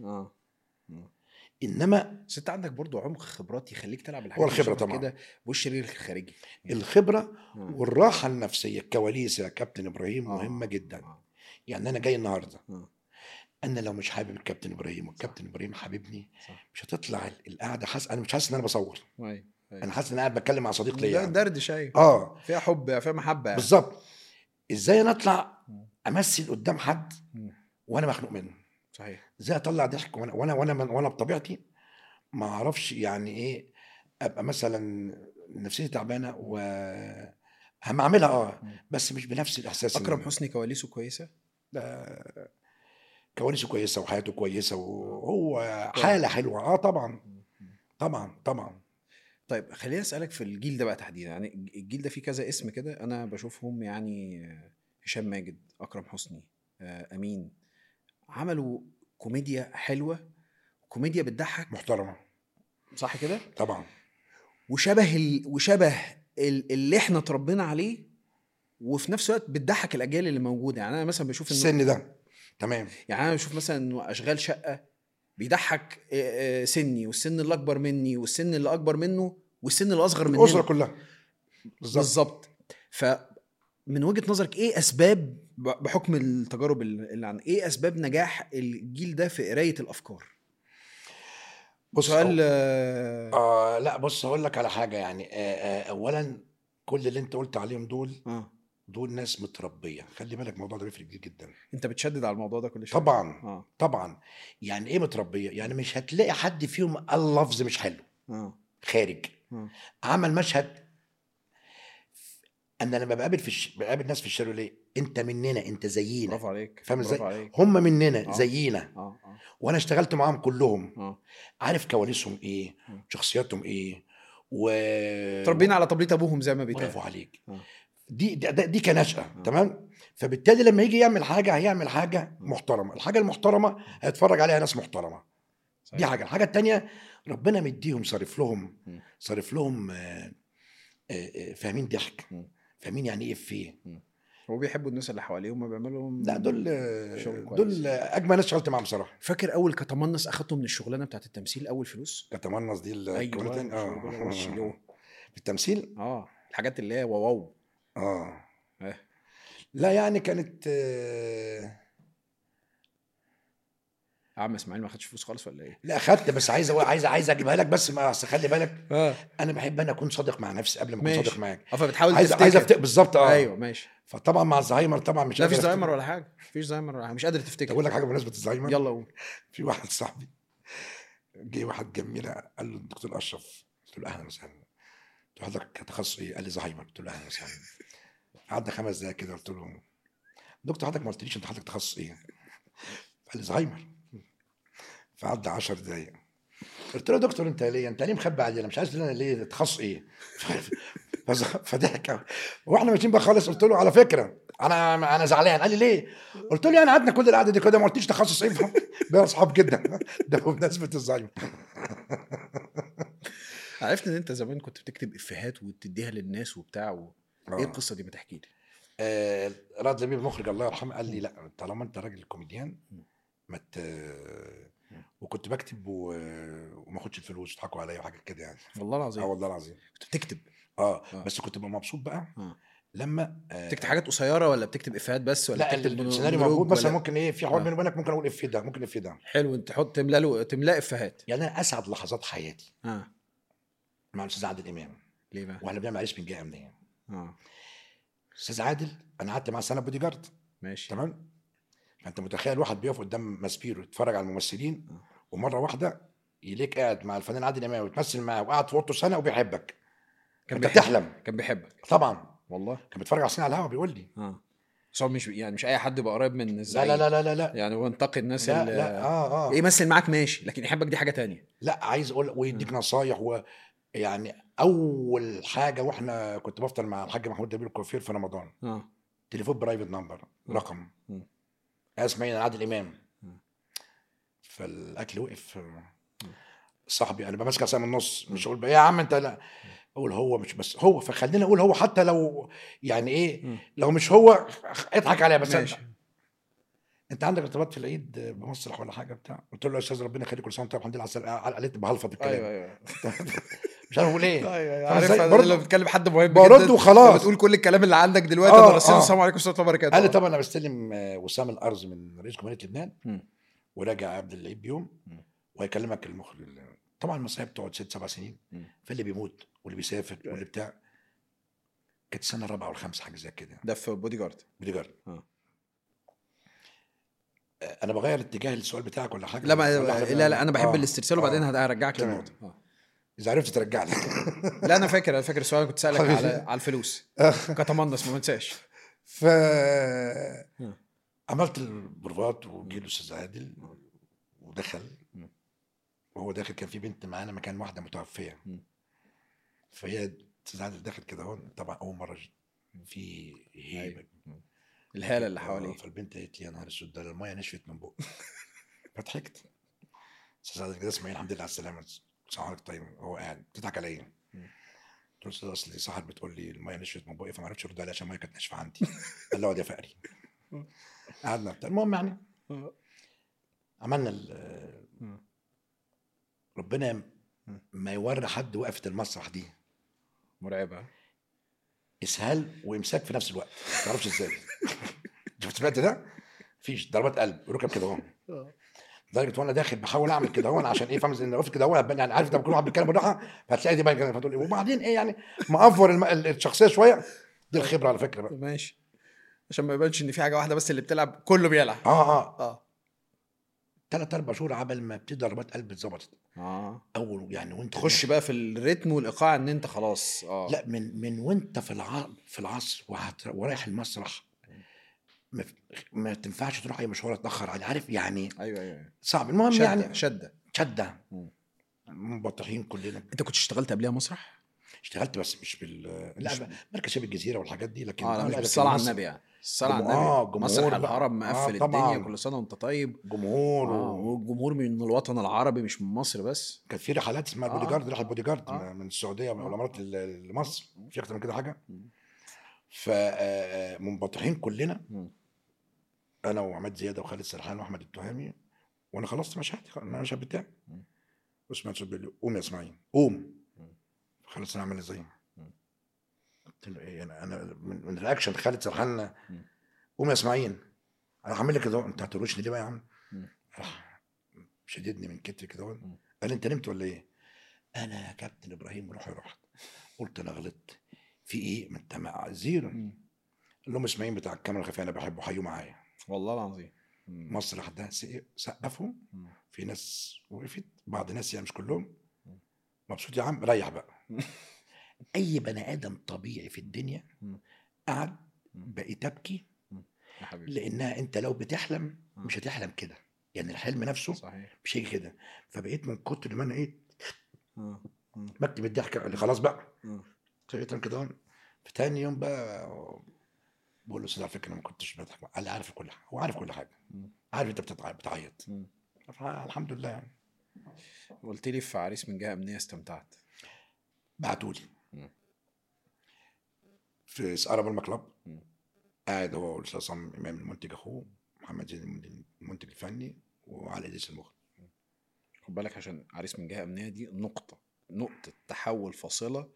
انما انت عندك برضو عمق خبرات يخليك تلعب الحاجات الخبره طبعا كده والشرير الخارجي يعني. الخبره والراحه النفسيه، الكواليس يا كابتن ابراهيم مهمه جدا. يعني انا جاي النهارده انا لو مش حابب الكابتن ابراهيم والكابتن ابراهيم حاببني، مش هتطلع القعده انا مش حاسس ان انا بصور. انا حاسس ان انا قاعد بتكلم مع صديق ليا يعني. دردش فيها حب فيها محبه يعني. بالظبط. ازاي انا اطلع امثل قدام حد وانا مخنوق منه؟ صحيح. ازاي اطلع ضحك وانا بطبيعتي ما اعرفش يعني ايه ابقى مثلا نفسيتي تعبانه هم اعملها بس مش بنفس الاحساس. اكرم حسني كواليسه كويسه؟ كواليسه كويسه وحياته كويسه وهو كويس. حاله حلوه طبعا طبعا طبعا. طيب خليني اسالك في الجيل ده بقى تحديدا، يعني الجيل ده فيه كذا اسم كده انا بشوفهم، يعني هشام ماجد، اكرم حسني، امين، عملوا كوميديا حلوه، كوميديا بتضحك، محترمه صح كده؟ طبعا. وشبه اللي احنا اتربينا عليه، وفي نفس الوقت بتضحك الاجيال اللي موجوده. يعني انا مثلا بشوف انه السن ده تمام. يعني انا بشوف مثلا انه اشغال شقه بيضحك سني والسن اللي اكبر مني والسن اللي اكبر منه والسن اللي اصغر الاسره مننا. كلها بالظبط. بالظبط. فمن وجهة نظرك ايه اسباب، بحكم التجارب اللي عن ايه اسباب نجاح الجيل ده في قراية الافكار؟ بص سؤال لا بص هقول لك على حاجه يعني اولا كل اللي انت قلت عليهم دول ناس متربيه. خلي بالك الموضوع ده بيفرق كتير جدا. انت بتشدد على الموضوع ده كل شويه. طبعا طبعا. يعني ايه متربيه؟ يعني مش هتلاقي حد فيهم قال لفظ مش حلو خارج عمل مشهد. انا لما بقابل بقابل ناس في الشارع ليه انت مننا، انت زينا. برافو عليك، فاهم ازاي؟ برافو عليك. هم مننا زينا. اه وانا اشتغلت معاهم كلهم. عارف كواليسهم ايه، اه شخصياتهم ايه تربينا على طبلية ابوهم زي ما بيتقال. برافو عليك. دي كنشأة. تمام. فبالتالي لما يجي يعمل حاجة هيعمل حاجة محترمة. الحاجة المحترمة هيتفرج عليها ناس محترمة. صحيح. دي حاجة. الحاجة التانية ربنا مديهم صارف لهم فاهمين ضحك، فاهمين يعني ايه فيه. هو بيحبوا الناس اللي حواليهم وبيعملوا لهم لا شغل كويس. دول اجمل ناس اشتغلت معاهم بصراحه. فاكر اول كتمنص اخدته من الشغلانه بتاعت التمثيل، اول فلوس؟ كتمنص دي الكوميديان في التمثيل. الحاجات اللي هي واو. لا يعني كانت عم اسماعيل ما خدش فلوس خالص ولا ايه؟ لا خدت، بس عايز اجيبها لك. بس ما خلي بالك انا بحب انا اكون صادق مع نفسي قبل ما اكون صادق معاك. فبتحاول عايز افتكر بالظبط. ايوه ماشي. فطبعا مع الزهايمر طبعا مش لا فيش زهايمر ولا حاجه، فيش زهايمر ولا حاجه، مش قادر تفتكر. اقول لك حاجه بمناسبه الزهايمر. يلا قول. في واحد صاحبي جه واحد جميله قال له الدكتور اشرف، قلت له اهلا وسهلا، قلت له حضرتك تخصص ايه؟ قال لي زهايمر. قلت له اهلا وسهلا. قعدنا 5 دقايق كده قلت له دكتور حضرتك ما قلتليش انت حضرتك تخصص ايه؟ قال لي زهايمر. فعدى 10 دقايق قلت له دكتور انت ليه مخبي علينا؟ مش عايز لنا ليه تخصص ايه؟ فضحك. واحنا ماشيين بقى خالص قلت له على فكره انا زعلان. قال لي ليه؟ قلت له يعني قعدنا كل القعده دي كده ما قلتيش تخصص ايه؟ ده اصحاب جدا. ده بمناسبه الزهايمر. عرفت ان انت زمان كنت بتكتب افيهات وتديها للناس وبتاع ايه القصه دي؟ ما تحكي لي. راد زميل المخرج الله يرحمه قال لي لا طالما انت راجل كوميديان ما وكنت بكتب وما اخدش الفلوس يضحكوا عليا وحاجات كده يعني. والله العظيم. والله العظيم كنت بتكتب؟ بس كنت ببقى مبسوط بقى لما بتكتب حاجات قصيره ولا بتكتب افيهات بس ولا لا بتكتب السيناريو موجود مثلا ممكن ايه في حوار بيني وبينك ممكن اقول افيه ده ممكن افيه ده حلو. انت تحط تملا افيهات. يعني انا اسعد لحظات حياتي مع الاستاذ عادل امام. ليه بقى؟ واحنا بنعمل عريس من جهه امنيه. استاذ عادل انا قعدت معاه سنه بودي جارد. ماشي. تمام. فانت متخيل واحد بيقف قدام ماسبيرو يتفرج على الممثلين ومره واحده يليك قاعد مع الفنان عادل امام وتمثل معاه وقعد في اوضته سنه وبيحبك. كان بتحلم. كان بيحبك طبعا والله. كان بيتفرج على السنه على الهوا بيقول لي بس هو مش يعني مش اي حد يبقى قريب من الزعيم. لا لا لا لا لا يعني هو انتقي الناس لا اللي لا يمثل معاك ماشي، لكن يحبك دي حاجه تانية. لا عايز اقول ويديك نصايح يعني اول حاجه واحنا كنت بفطر مع الحاج محمود دبير الكوافير في رمضان. تليفون برايفت نمبر رقم اسمعين عادل امام. فالاكل وقف. صاحبي انا بمسك عصايه من النص مش اقول يا عم انت لا اقول هو مش بس هو فخلينا اقول هو حتى لو يعني ايه لو مش هو اضحك عليها بس ماشي. انت عندك ارتباط في العيد بمسرح ولا حاجه بتاع؟ قلت له يا استاذ ربنا يخليك كل سنه وانت الحمد لله على السلامه. قالت بهلفظ الكلام. ايوه مش عارف اقول ايه. ايوه عارف لو بتكلم حد مهم برد وخلاص بتقول كل الكلام اللي عندك دلوقتي. انا رسلت السلام عليكم ورحمه الله وبركاته. قال لي طبعا انا بستلم وسام الارز من رئيس جمهوريه لبنان وراجع عبد العيد بيوم وهيكلمك المخرج. طبعا المصايب بتقعد 6-7 سنين. فاللي بيموت واللي بيسافر واللي بتاع. كانت السنه الرابعه والخامسه حاجه زي كده. ده في بودي جارد. انا بغير اتجاه السؤال بتاعك ولا حاجه؟ لا انا بحب الاسترسال وبعدين هرجعك للنقطه. اذا عرفت ترجع لي. لا انا فاكر السؤال كنت سالك حبيبي. على الفلوس. كتمنص ما انساش. ف عملت البروفات وجي الاستاذ عادل ودخل، وهو داخل كان في بنت معانا مكان واحده متوفيه، فهي استاذ عادل داخل كده هو طبعا اول مره في هيبه الهاله اللي حواليه. فالبنت قالت لي يا نهار اسود ده الميه نشفت من بقي. فضحكت. استاذ عادل كده اسماعيل الحمد لله على السلامه، السلام عليكم طيب، هو قاعد بتضحك عليا. قلت له اصل صاحب بتقول لي الميه نشفت من بقي فما عرفتش ارد عليها عشان الميه كانت ناشفه عندي. قال له اقعد يا فقري. قعدنا بتاع المهم يعني عملنا ربنا ما يوري حد وقفه المسرح دي مرعبه. اسهال وامساك في نفس الوقت، ما تعرفش ازاي. شفت سمعت ده؟ فيش ضربات قلب ركب كده اهو، لدرجه وانا داخل بحاول اعمل كده اهو عشان ايه، فاهم ان وقفت كده اهو يعني عارف لما كل واحد بيتكلم بالراحه فهتلاقي دي بقى كده فتقول ايه، وبعدين ايه يعني مأفور الشخصيه شويه. دي الخبره على فكره بقى. ماشي، عشان ما يبانش ان في حاجه واحده بس اللي بتلعب، كله بيلعب. اه 3-4 شهور عبل ما بتدي ضربات قلب اتظبطت. اول يعني وانت تخش بقى في الريتم والايقاع ان انت خلاص. لا من وانت في العصر ورايح المسرح ما تنفعش تروح اي مشوار اتاخر عليه، عارف يعني. ايوه صعب. المهم شدة يعني شده مبطحين كلنا. انت كنت اشتغلت قبلها مسرح؟ اشتغلت بس مش لا مركز شباب الجزيره والحاجات دي، لكن لا مش بالصلاه على النبي يعني. الصلاه على النبي مسرح الهرم مقفل الدنيا، كل سنه وانت طيب. جمهور والجمهور من الوطن العربي مش من مصر بس. كانت في رحلات اسمها بودي جارد، رحله بودي جارد من السعوديه من الامارات لمصر، في اكتر من كده حاجه. فمنبطحين كلنا، انا وعماد زياده وخالد سرحان واحمد التهامي، وانا خلصت المشهد بتاعي. واسمع صوت بيقول لي قوم يا اسماعيل قوم. خالد سرحان عمل ازاي؟ قلت له ايه انا من رياكشن خالد سرحان قوم يا اسماعيل انا هعمل لك كده، انت هتروشني ليه بقى يا عم؟ راح شددني من كتفي كده قال انت نمت ولا ايه؟ انا يا كابتن ابراهيم رحت قلت انا غلطت في ايه؟ ما انت مع زيرو. قال لهم اسماعيل بتاع الكاميرا الخفيه انا بحبه حيوا معايا والله العظيم. مسرح ده سقفوا، في ناس وقفت، بعض ناس يعني مش كلهم. مبسوط يا عم ريح بقى. اي بني ادم طبيعي في الدنيا قعد بقيت ابكي يا حبيبي، لانها انت لو بتحلم مش هتحلم كده، يعني الحلم نفسه صحيح مش هيجي كده. فبقيت من كتر ما انا ايه بكتب الضحكه اللي خلاص بقى بقيت كده. في تاني يوم بقى بقول له استاذ على فكره انا ما كنتش بضحك. قال لي عارف كل حاجه، هو عارف كل حاجه، عارف انت بتعيط. الحمد لله يعني. قلت لي في عريس من جهه امنيه استمتعت. بعتولي في سقارة بالمكلب، قاعد هو والاستاذ عصام امام المنتج اخوه، محمد زين المنتج الفني، وعلي ادريس المخرج. خد بالك عشان عريس من جهه امنيه دي نقطه تحول فاصله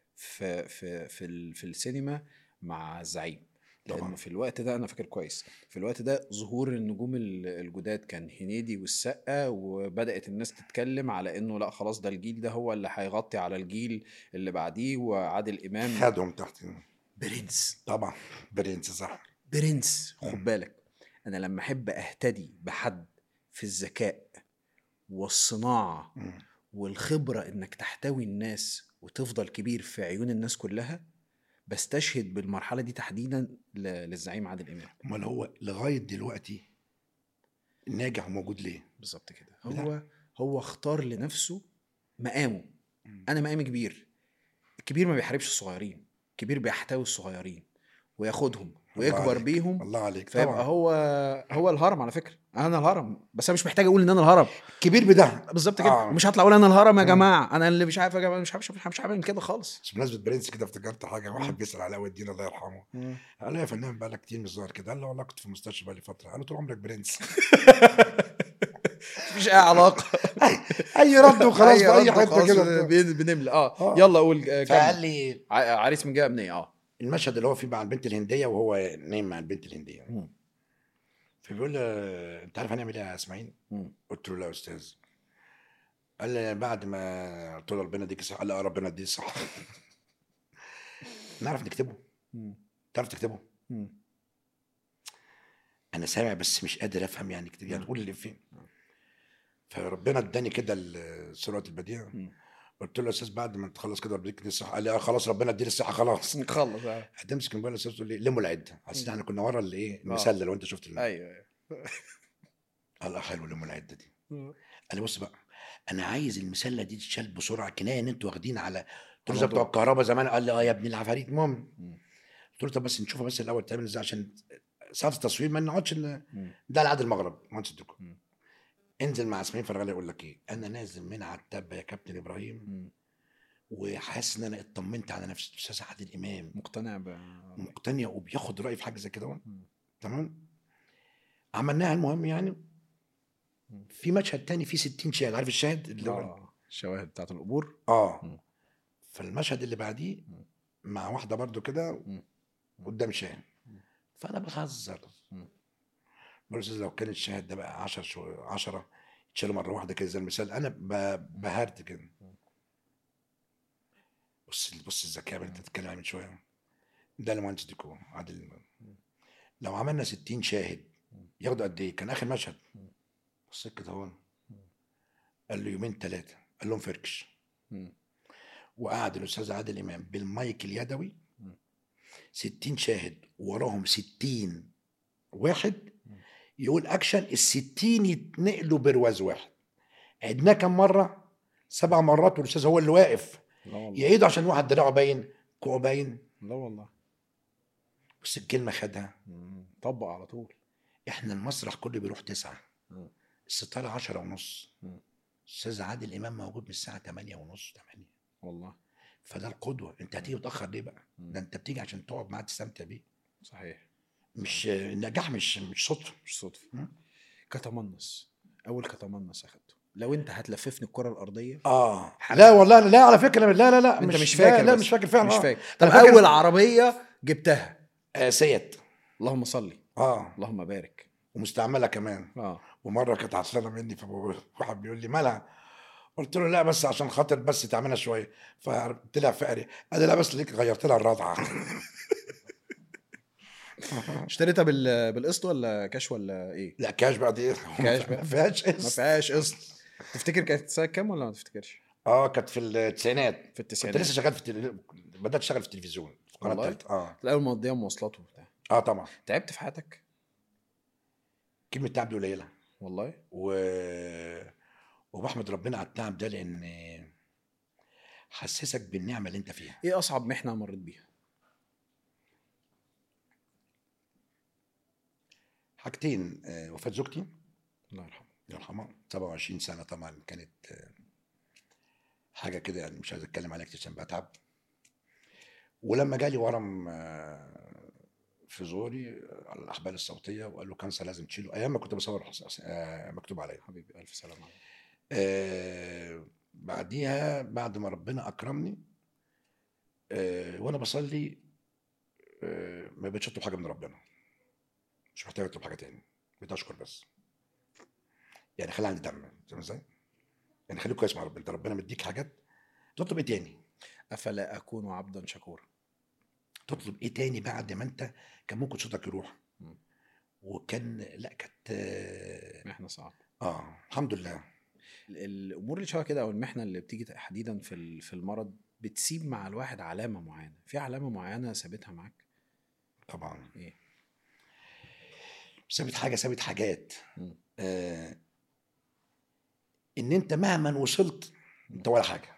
في السينما مع الزعيم. لانه في الوقت ده انا فاكر كويس، في الوقت ده ظهور النجوم الجداد كان هنيدي والسقا، وبدات الناس تتكلم على انه لا خلاص ده الجيل ده هو اللي هيغطي على الجيل اللي بعديه، وعادل امام خدهم تحت. برنس. طبعا برنس صح. برنس. خد بالك انا لما احب اهتدي بحد في الذكاء والصناعه والخبره انك تحتوي الناس وتفضل كبير في عيون الناس كلها، بستشهد بالمرحله دي تحديدا للزعيم عادل امام. امال هو لغايه دلوقتي ناجح وموجود ليه؟ بالظبط كده. هو اختار لنفسه مقامه. انا مقامي كبير. الكبير ما بيحاربش الصغيرين، الكبير بيحتوي الصغيرين وياخدهم ويكبر بيهم. الله عليك. فيبقى طبعا هو الهرم. على فكره انا الهرم، بس انا مش محتاج اقول ان انا الهرم كبير بده بالظبط كده. ومش هطلع اقول انا الهرم يا جماعه، انا اللي مش عارف يا جماعه، مش هعمل كده خالص. بس بمناسبه برنس كده افتكرت حاجه. واحد بيسال علاء الدين الله يرحمه، قال له يا فنان بقالك كتير مش ظاهر كده. قال له والله كنت في المستشفى بقالي فتره. قال له طول عمرك برنس. مفيش اي علاقه. اي رد وخلاص في اي حته كده بنملى. يلا قول. فقال لي عريس من جهه امنيه. المشهد اللي هو فيه مع البنت الهنديه وهو نايم مع البنت الهنديه، فبيقول له انت عارف هنعمل ايه يا اسماعيل؟ قلت له لا يا استاذ. قال لي بعد ما قلت له ربنا يديك الصحه. قال لي ربنا يديك الصحه. نعرف نكتبه. تعرف تكتبه؟ انا سامع بس مش قادر افهم يعني تقول اللي فين. فربنا اداني كده سرعه البديهه. قلت له يا استاذ بعد ما تخلص كده ربنا يديك الصحه. قال لي خلاص ربنا يديني الصحه خلاص. نخلص. هتمسك الموبايل يا استاذ تقول لي لموا العده، حسيت احنا كنا ورا اللي ايه المسله لو انت شفت ايوه. قال حلو لموا العده دي. قال لي بص بقى انا عايز المسله دي تتشال بسرعه، كنايه ان انتوا واخدين على. قلت له زي بتوع الكهرباء زمان. قال لي يا ابن العفاريت. المهم قلت له طب بس نشوفها بس الاول تعمل ازاي عشان ساعه التصوير ما نقعدش ده العاد المغرب مهندس الدكتور. انزل مع اسماعيل فرغلي يقول لك ايه، انا نازل من على التبه يا كابتن ابراهيم وحاسس ان انا اطمنت على نفسي. الاستاذ عادل امام مقتنع وبياخد رايي في حاجه زي كده. تمام عملناها. المهم يعني في مشهد تاني فيه 60 شاهد، عارف الشاهد اللي هو الشواهد بتاعت القبور. فالمشهد اللي بعديه مع واحده برضو كده قدام شاهد، فانا بهزر بقول لو كان الشاهد ده بقى 10 يتشالوا مره واحده كده زي المثال، انا بهرت كده. بص الذكاء اللي انت بتتكلم عليه من شويه ده المهندس ديكور عادل. لو عملنا 60 شاهد ياخدوا قد ايه؟ كان اخر مشهد بص كده هون قال له يومين 3. قال لهم فركش. وقعد الاستاذ عادل امام بالمايك اليدوي 60 شاهد وراهم 60 واحد يقول اكشن، ال60 يتنقلوا برواز واحد. عدناه كم مره؟ 7 مرات والاستاذ هو اللي واقف يعيدوا عشان واحد دراعه باين كوعه باين. لا والله. بس الكلمه خدها طبق على طول. احنا المسرح كله بيروح 9 الستاره 10 ونص. استاذ عادل امام موجود من الساعه 8 ونص 8 والله. فده القدوه. انت هتيجي متاخر ليه بقى؟ ده انت بتيجي عشان تقعد معاه تستمتع بيه. صحيح. مش النجاح مش صدفه. مش صدفه. كتمنص، اول كتمنص اخدته لو انت هتلففني الكره الارضيه. لا والله لا على فكره لا انت مش فاكر. لا مش فاكر فعلا. مش فاكر. طب اول عربيه جبتها؟ سيت. اللهم صلي. اللهم بارك. ومستعمله كمان. ومره كانت عطلانه مني فواحد بيقول لي مالها؟ قلت له لا بس عشان خاطر بس تعملها شويه. فطلع فقري. قال لي لا بس ليك غيرت لها الرضعه. اشتريتها بالقسط ولا كاش ولا ايه؟ لا كاش بقى. دي كاش بقى. ما فيهاش قسط. ما فيهاش قسط. تفتكر كانت سنه كام ولا ما تفتكرش؟ كانت في التسعينات. كنت لسه شغال بدات اشتغل في التلفزيون في القناه الثالثه. الاول مقضيه مواصلات وبتاع. طبعا. تعبت في حياتك؟ كلمه تعب دي قليله والله. وبحمد ربنا على التعب ده لان حسسك بالنعمه اللي انت فيها. ايه اصعب محنه مريت بيها؟ حاجتين. وفاه زوجتي الله يرحمها. يرحمها 27 سنه طبعا كانت حاجه كده يعني مش عايز اتكلم عليها كتير عشان بتعب. ولما جالي ورم في زوري على الاحبال الصوتيه وقال له كانسر لازم تشيله. ايام ما كنت بصور مكتوب عليا. حبيبي الف سلامه عليك. بعديها بعد ما ربنا اكرمني وانا بصلي ما بقتش اطلب حاجه من ربنا. مش محتاج اطلب حاجه تاني، بتشكر بس. يعني خلي عندي دم ازاي؟ يعني خليك كويس مع ربنا. انت ربنا مديك حاجات تطلب ايه تاني؟ افلا اكون عبدا شكورا. تطلب ايه تاني بعد ما انت كان ممكن صوتك يروح وكان لا كانت محنه صعبه. الحمد لله. الامور اللي شبه كده او المحنه اللي بتيجي تحديدا في المرض بتسيب مع الواحد علامه معينه. في علامه معينه سابتها معاك؟ طبعا. ايه؟ سابت حاجات. ان انت مهما وصلت انت ولا حاجه.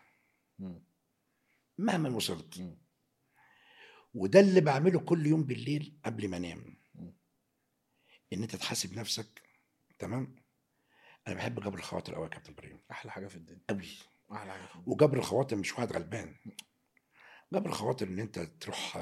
مهما وصلت. وده اللي بعمله كل يوم بالليل قبل ما انام. ان انت تحاسب نفسك. تمام. انا بحب جبر الخواطر قوي يا كابتن ابراهيم. احلى حاجه في الدنيا. قوي. احلى حاجه في الدنيا. وجبر الخواطر مش واحد غلبان. جبر الخواطر ان انت تروح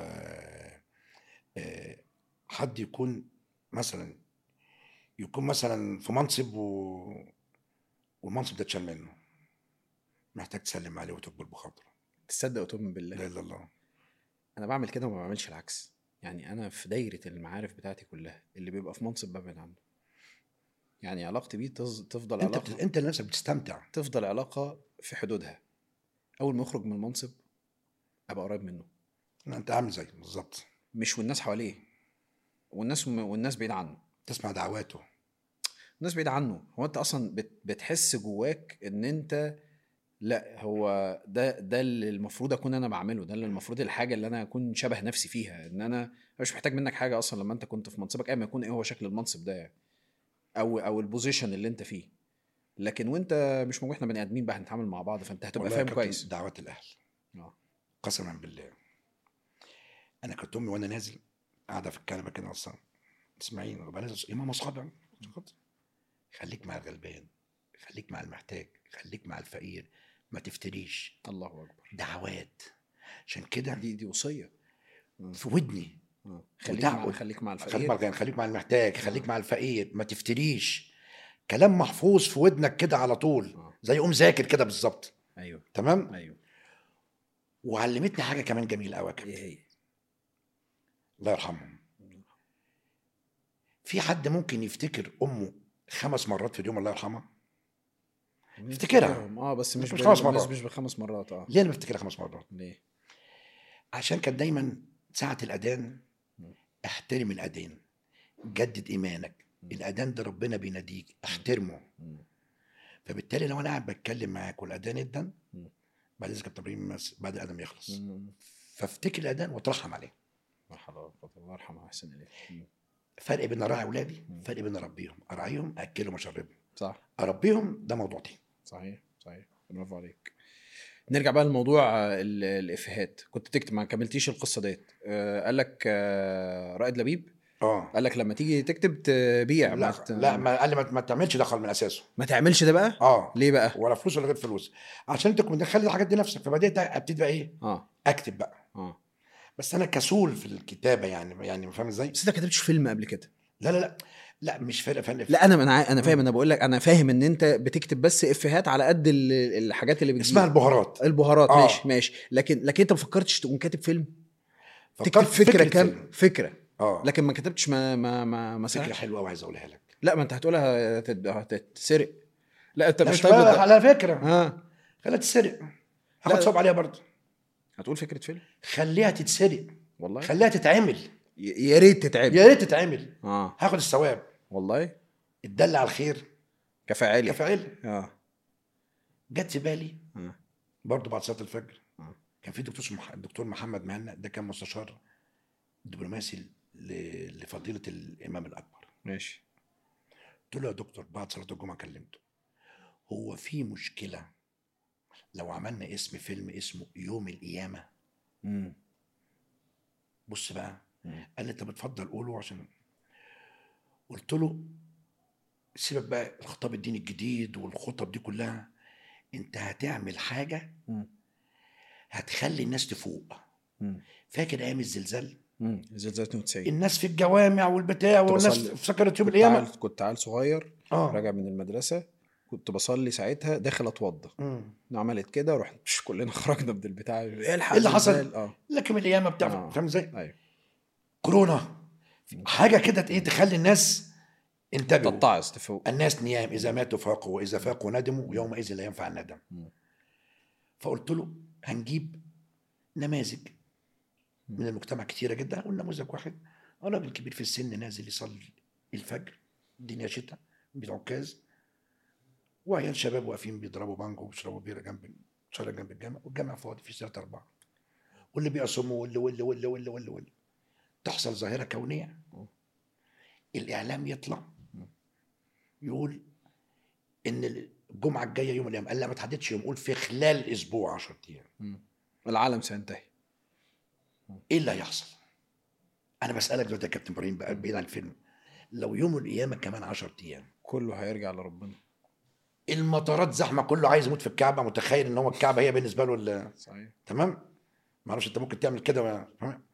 حد يكون مثلا في منصب والمنصب ده اتشال منه. محتاج تسلم عليه وتكبر بخاطره. تصدق وتؤمن بالله؟ لا اله الا الله. انا بعمل كده وما بعملش العكس. يعني انا في دايره المعارف بتاعتي كلها اللي بيبقى في منصب ببعد عنه. يعني علاقتي بيه تفضل علاقه. انت نفسك بتستمتع. تفضل علاقه في حدودها. اول ما يخرج من المنصب ابقى قريب منه. انت عامل زي بالظبط. مش والناس حواليه والناس بعيد عنه. تسمع دعواته. الناس بعيد عنه. هو انت اصلا بتحس جواك ان انت لا هو ده اللي المفروض اكون انا بعمله، ده اللي المفروض الحاجه اللي انا اكون شبه نفسي فيها، ان انا مش محتاج منك حاجه اصلا لما انت كنت في منصبك، ايا ما يكون ايه هو شكل المنصب ده يعني، او البوزيشن اللي انت فيه. لكن وانت مش موجود، احنا بني ادمين بقى هنتعامل مع بعض، فانت هتبقى والله يا فاهم كابتن كويس. دعوات الاهل اه. قسما بالله. انا كنت امي وانا نازل قاعده في الكنبه كده اصلا تسمعين وبقى نازل يا ماما اصحابي، خليك مع الغلبان، خليك مع المحتاج، خليك مع الفقير، ما تفتريش. الله اكبر. دعوات. عشان كده دي وصيه. في ودني خليك مع خليك مع خليك مع الفقير. الغني، خليك مع المحتاج، خليك آه. مع الفقير، ما تفتريش. كلام محفوظ في ودنك كده على طول، آه. زي قوم ذاكر كده بالظبط. ايوه. تمام. ايوه. وعلمتني حاجه كمان جميله قوي يا ايه كابتن، هي؟ الله يرحمهم. في حد ممكن يفتكر امه 5 مرات في اليوم الله يرحمها؟ افتكرها نفتكرهم بس مش لكن مش 5 مش مرات. مش ب5 مرات. اه. ليه انا بفتكرها 5 مرات؟ ليه؟ عشان كان دايما ساعه الاذان مم. احترم الاذان، جدد ايمانك، الاذان ده ربنا بيناديك احترمه. مم. فبالتالي لو انا قاعد بتكلم معاك والاذان ادن، مم. بعد اذنك يا كابتن ابراهيم بعد الاذان يخلص، مم. فافتكر الاذان واترحم عليه. الله يرحمه احسن اليك. فرق بين اراعي اولادي، فرق بين اربيهم. ارعيهم اكلهم واشربهم، صح. اربيهم ده موضوع تاني. صحيح. برافو عليك. نرجع بقى لموضوع الافيهات. كنت تكتب، ما كملتيش القصه ديت. قال لك رائد لبيب قال لك لما تيجي تكتب تبيع، لا ما قال لي ما تعملش دخل من اساسه. ما تعملش ده بقى. ليه بقى؟ ولا فلوس ولا غير فلوس، عشان انت كنت تخلي الحاجات دي نفسك. فبدات ابتدي بقى ايه، اكتب بقى. بس انا كسول في الكتابه يعني فاهم ازاي. بس انت كتبتش فيلم قبل كده؟ لا مش فارق فن. لا انا فاهم. انا بقول لك انا فاهم ان انت بتكتب بس افيهات على قد الحاجات اللي بتجيب اسمها البهارات. ماشي. لكن انت ما فكرتش تقوم كاتب فيلم؟ تكتب فكره كام فكره. اه لكن ما كتبتش ما فكره حلوه قوي عايز اقولها لك. لا ما انت هتقولها هتتسرق. لا انت مش على فكره خليها تتسرق، هاخد صوب عليها برضه. هتقول فكره فيلم؟ خليها تتسرق والله. خليها تتعمل. يا ريت تتعمل. هاخد الثواب والله. الدل على الخير كفاعلي. جت في بالي برضه بعد صلاه الفجر. كان في الدكتور محمد مهنا، ده كان مستشار دبلوماسي لفضيله الامام الاكبر. ماشي. قلت له يا دكتور بعد صلاه الجمعه كلمته، هو في مشكله لو عملنا اسم فيلم اسمه يوم القيامه؟ بص بقى. قال لي انت بتفضل قوله عشان. قلت له سيبك بقى الخطاب الديني الجديد والخطب دي كلها، انت هتعمل حاجه هتخلي الناس تفوق. فاكر ايام الزلزال؟ زلزال 92 الناس في الجوامع والبتاع والناس افتكرت يوم القيامه. كنت عيل صغير راجع من المدرسه، كنت بصلي ساعتها داخل اتوضى، عملت كده رحنا كلنا خرجنا من البتاع. ايه اللي حصل؟ لكن القيامه بتاع فاهم ازاي؟ ايوه. كورونا حاجه كده ايه تخلي الناس انتبهوا، تتعظ تفوق. الناس نيام اذا ماتوا فاقوا واذا فاقوا ندموا يومئذ لا ينفع الندم. فقلت له هنجيب نماذج من المجتمع كتيره جدا، اقول نموذج واحد، راجل كبير في السن نازل يصلي الفجر، الدنيا شتاء بالعكاز، وعيال شباب واقفين بيضربوا بانجو وبيشربوا بيره جنب شارع جنب الجامع، والجامع فاضي في 3-4، واللي بيقسموا واللي تحصل ظاهره كونيه. الاعلام يطلع يقول ان الجمعه الجايه يوم القيامه. قال لا ما تحددش يوم، قول في خلال اسبوع 10 ايام العالم سينتهي. ايه اللي هيحصل؟ انا بسالك دلوقتي يا كابتن ابراهيم بقى بعيد عن الفيلم، لو يوم القيامه كمان 10 ايام كله هيرجع لربنا، المطارات زحمه، كله عايز يموت في الكعبه، متخيل ان هو الكعبه هي بالنسبه له صحيح. تمام. ما اعرفش انت ممكن تعمل كده.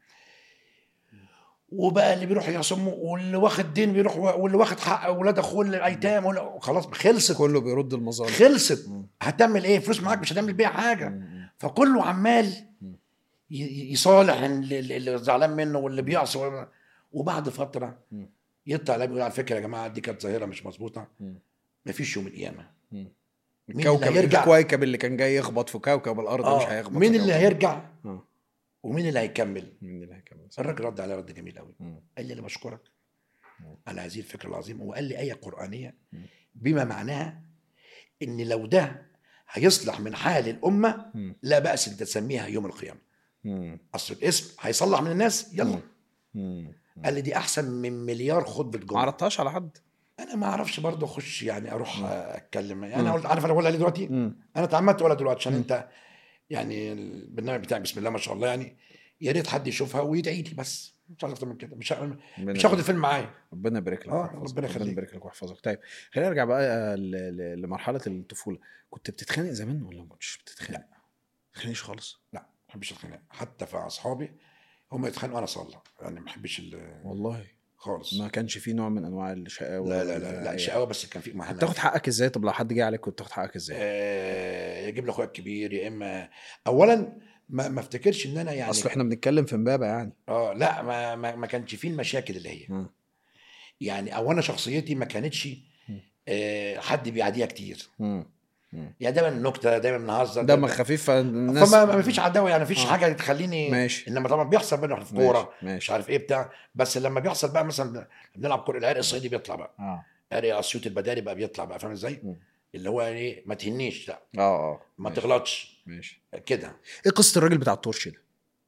وبقى اللي بيروح يصموا واللي واخد دين بيروح، واللي واخد حق اولاد اخوه الايتام، خلاص خلصت، كله بيرد المظالم، خلصت. هتعمل ايه؟ فلوس معاك مش هتعمل بيها حاجه. فكله عمال يصالح اللي زعلان منه واللي بيعصي، وبعد فتره يطلع يقول على فكره يا جماعه دي كانت ظاهره مش مظبوطه، مفيش يوم القيامه. الكوكب اللي كان جاي يخبط في كوكب الارض مش هيخبط. مين اللي هيرجع ومين اللي هيكمل؟ الراجل رد على رد جميل قوي، قال لي انا بشكرك على هذه الفكره العظيمه، وقال لي ايه قرانيه بما معناها ان لو ده هيصلح من حال الامه مم. لا باس ان تسميها يوم القيامه. مم. اصل الاسم هيصلح من الناس، يلا. مم. قال لي دي احسن من مليار خطبه ما جمعه. عرضتش على حد. انا ما اعرفش برضه اخش يعني اروح مم. اتكلم يعني. مم. انا قلت عارف انا بقولها ليه دلوقتي؟ مم. انا اتعمدت ولا دلوقتي عشان مم. انت يعني البرنامج بتاعك بسم الله ما شاء الله يعني، يا ريت حد يشوفها ويدعي لي بس، مش اكتر من كده. مش ربنا مش هاخد يبارك. الفيلم معايا. ربنا يبارك لك ويحفظك. ربنا ربنا يخليك. يبارك لك ويحفظك. طيب خلينا نرجع بقى لمرحله الطفوله. كنت بتتخانق زمان ولا ما كنتش بتتخانق؟ لا. ما بتتخانقش خالص؟ لا ما بحبش الخناق، حتى في اصحابي هم يتخانقوا انا اصلح يعني، ما بحبش والله خالص. ما كانش فيه نوع من انواع الشقاوه لا ولا اي شقاوه، بس كان في كنت محنة. بتاخد حقك ازاي؟ طب لو حد جه عليك كنت بتاخد حقك ازاي؟ يجيب لي اخويا الكبير، يا اما اولا ما افتكرش ان انا يعني اصل احنا بنتكلم في امبابه يعني. لا ما كانش فيه المشاكل اللي هي مم. يعني. اولا شخصيتي ما كانتش مم. حد بيعاديها كتير مم. مم. يعني، دايما نكته، دايما نهزر، دمك دايما. خفيف فالناس. فما ما فيش عداوه يعني، ما فيش اه حاجه تخليني. ماشي انما طبعا بيحصل بينا في ماشي كوره مش ماشي. عارف ايه بتاع، بس لما بيحصل بقى مثلا بنلعب كوره، العرق الصعيدي بيطلع بقى، اه عرق اسيوط البداري بقى بيطلع بقى، فاهم ازاي؟ مم. اللي هو ايه، ما تهنيش، لا اه ما ماشي تغلطش ماشي. كده. ايه قصه الراجل بتاع الطرش ده؟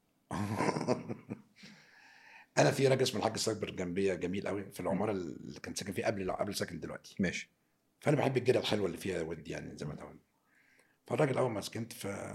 انا في راجل اسمه الحاج صابر جنبيه جميل قوي في العماره اللي كان ساكن فيها قبل ساكن دلوقتي. ماشي. فانا بحب الجيره الحلوه اللي فيها ودي يعني زي ما تقول. فالراجل اول ما سكنت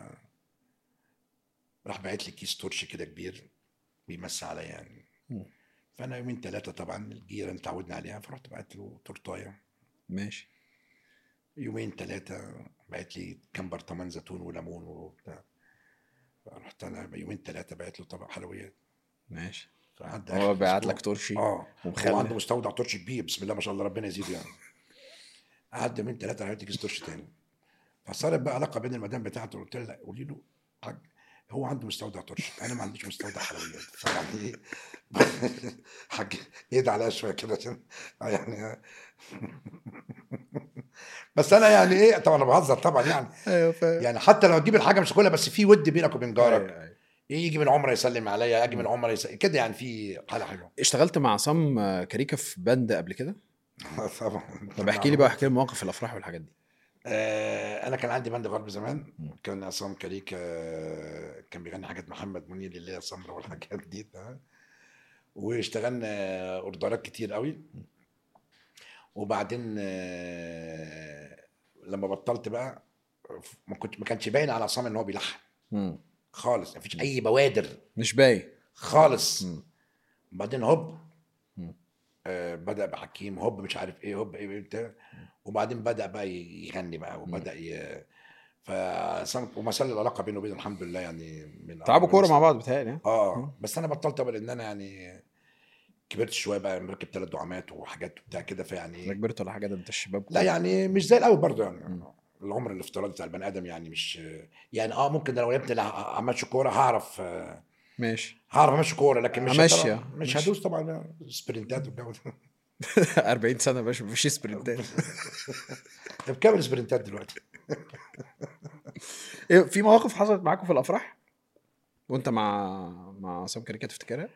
راح باعت لي كيس ترش كده كبير بيمسي عليا يعني. مم. فانا يومين ثلاثه طبعا الجيره اللي اتعودنا عليها، فرحت بعت له تورتايه. ماشي. يومين ثلاثه بعت لي كام برطمان زيتون وليمون وبتاع. رحت انا يومين ثلاثه بعت له طبق حلويات. ماشي. فعدى هو اخر بعت الاسبوع. لك ترشي هو عنده ومخلل. مستودع ترش كبير بسم الله ما شاء الله، ربنا يزيده يعني. قعد يومين ثلاثه بعت لي كيس ترش تاني. فصارت بقى علاقه بين المدام بتاعته، قلت لها لا قولي له حاج هو عنده مستودع ترش، انا ما عنديش مستودع حلويات. فيعني ايه حاج ايد عليا شويه كده عشان يعني بس انا يعني ايه طبعا انا بهزر طبعا يعني. ايوه فاهم. يعني حتى لو تجيب الحاجه مش هاكلها، بس في ود بينك وبين جارك. ايوه ايوه. يجي من عمره يسلم عليا، اجي من مم. عمره كده يعني، في حاله حلوه. اشتغلت مع عصام كاريكا في باند قبل كده؟ طبعا طب احكي لي بقى، احكي لي مواقف الافراح والحاجات دي. انا كان عندي باند غرب زمان، مم. كان عصام كاريكا كان بيغني حاجات محمد منير اللي هي سمرة والحاجات دي ده. واشتغلنا اوردرات كتير قوي. وبعدين لما بطلت بقى ما كانش باين على عصام ان هو بيلحن مم. خالص، ما فيش مم. اي بوادر مش باين خالص. مم. بعدين هوب مم. بدأ بحكيم، هوب مش عارف ايه، هوب ايه بتاع. وبعدين بدأ بقى يغني بقى، مم. وبدأ وما زال العلاقه بينه وبينه الحمد لله يعني من تلعبوا اقرب كوره الناس مع لي. بعض بتهيألي. مم. بس انا بطلت بقى لان انا يعني كبرت شويه بقى، مركب 3 دعامات وحاجات بتاع كده، لا فيعني كبرت ولا حاجه، ده انت الشباب لا كوره. يعني مش زي الاول برضه يعني. مم. العمر الافتراضي بتاع البني ادم يعني مش يعني ممكن لو ابني امشي كوره هعرف ماشي. امشي كوره، لكن مش ماشي طبعا مش ماشي. هدوس طبعا سبرنتات والجو ده. 40 سنه يا باشا مفيش سبرنتات. بكام السبرنتات دلوقتي؟ إيه، في مواقف حصلت معاكم في الافراح وانت مع عصام كاريكا تفتكرها؟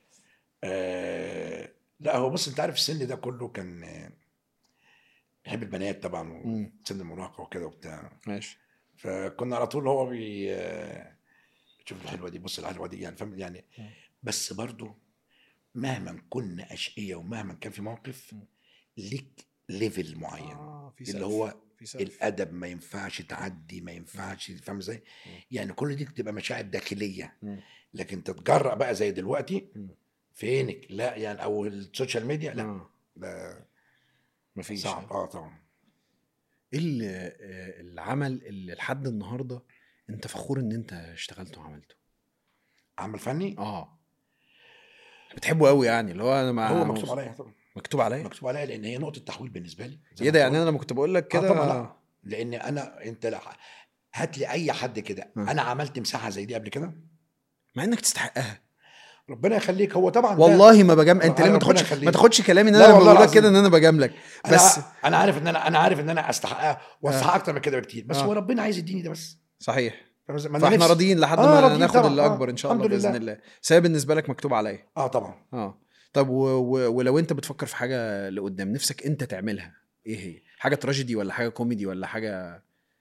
لا هو بص، انت عارف السن ده كله كان بيحب البنات طبعا، مم. وسن المراهقه وكده وبتاع. ماشي. فكنا على طول هو شوف الحلوه دي، بص الحلوه دي يعني، فاهم يعني. مم. بس برضو مهما كنا اشقية ومهما كان في موقف مم. ليك ليفل معين، في اللي سقف. هو في سقف. الادب ما ينفعش تعدي، ما ينفعش، فاهم ازاي؟ مم. يعني كل دي بتبقى مشاعر داخليه، مم. لكن تتجرأ بقى زي دلوقتي مم. فينك، لا يعني، او السوشيال ميديا لا، آه. ده مفيش. صعب. طبعا. ايه العمل اللي لحد النهارده انت فخور ان انت اشتغلته وعملته؟ عمل فني بتحبه قوي يعني، اللي هو انا هو مكتوب عليا طبعا، مكتوب عليا. مكتوب عليا لان هي نقطه تحويل بالنسبه لي زي ايه ما ده انت يعني؟ انا قلت. لما كنت بقول لك كده طبعا لا، لان انت لا هات لي اي حد كده آه. انا عملت مساحه زي دي قبل كده، مع انك تستحقها. ربنا يخليك. هو طبعا والله ما بجامل انت ليه؟ ما ربنا تاخدش يخليك. كلامي ان لا انا والله بقول لك كده ان العظيم، انا بجاملك بس. انا عارف ان انا عارف ان انا استحقها واستحق آه. اكتر من كده بكتير، بس هو ربنا عايز يديني ده بس. صحيح. ما انا فاحنا نفسي راضيين لحد ما راضيين ناخد طبعا. اللي اكبر ان شاء الله الحمد باذن لله. الله. سواء بالنسبه لك مكتوب عليا. طبعا. طب ولو انت بتفكر في حاجه لقدام نفسك انت تعملها، ايه هي؟ حاجه تراجيدي ولا حاجه كوميدي ولا حاجه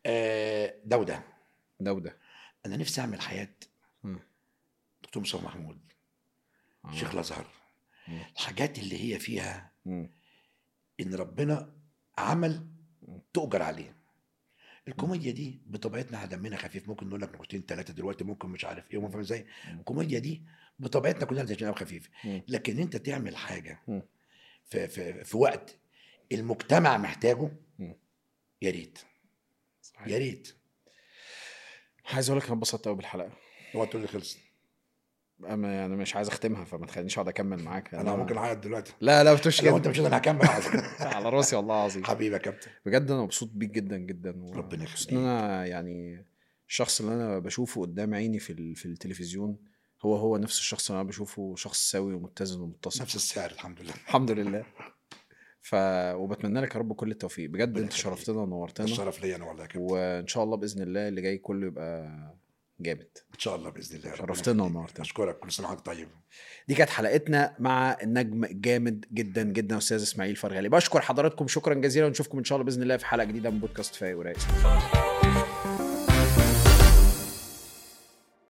ده وده. ده انا نفسي اعمل حياه مم. دكتور مصطفى محمود، آه. شيخ الازهر، مم. الحاجات اللي هي فيها مم. ان ربنا عمل مم. تؤجر عليه. الكوميديا دي بطبيعتنا على دمنا خفيف، ممكن نقول لك نكتين ثلاثه دلوقتي، ممكن مش عارف ايه، فاهم ازاي؟ مم. الكوميديا دي بطبيعتنا كلنا دمنا خفيف، مم. لكن انت تعمل حاجه مم. في وقت المجتمع محتاجه، مم. يا ريت صحيح. يا ريت. عايز اقول لك انا انبسطت قوي بالحلقه. هو تقول لي خلص؟ انا يعني مش عايز اختمها، فما تخلينيش اقعد اكمل معاك. انا ممكن اعيط دلوقتي. لا مش لو كده. انت مش انا هكمل. على راسي والله العظيم. حبيبي يا كابتن، بجد انا مبسوط بيك جدا جدا، ربنا ومبسوط ان يخليك. انا يعني الشخص اللي انا بشوفه قدام عيني في التلفزيون هو نفس الشخص اللي انا بشوفه، شخص سوي ومتزن ومتصل. نفس السعر الحمد لله. الحمد لله. وبتمنى لك يا رب كل التوفيق بجد. ربنا انت يخليك. شرفتنا ونورتنا، الشرف ليا انا والله يا كابتن. وان شاء الله باذن الله اللي جاي كله يبقى جامد. ان شاء الله باذن الله. ربنا شرفتنا يخليك. ونورتنا. اشكرك، كل سنه وحضرتك طيب. دي كانت حلقتنا مع النجم الجامد جدا جدا استاذ اسماعيل فرغلي. بشكر حضراتكم شكرا جزيلا، ونشوفكم ان شاء الله باذن الله في حلقه جديده من بودكاست فايق ورايق.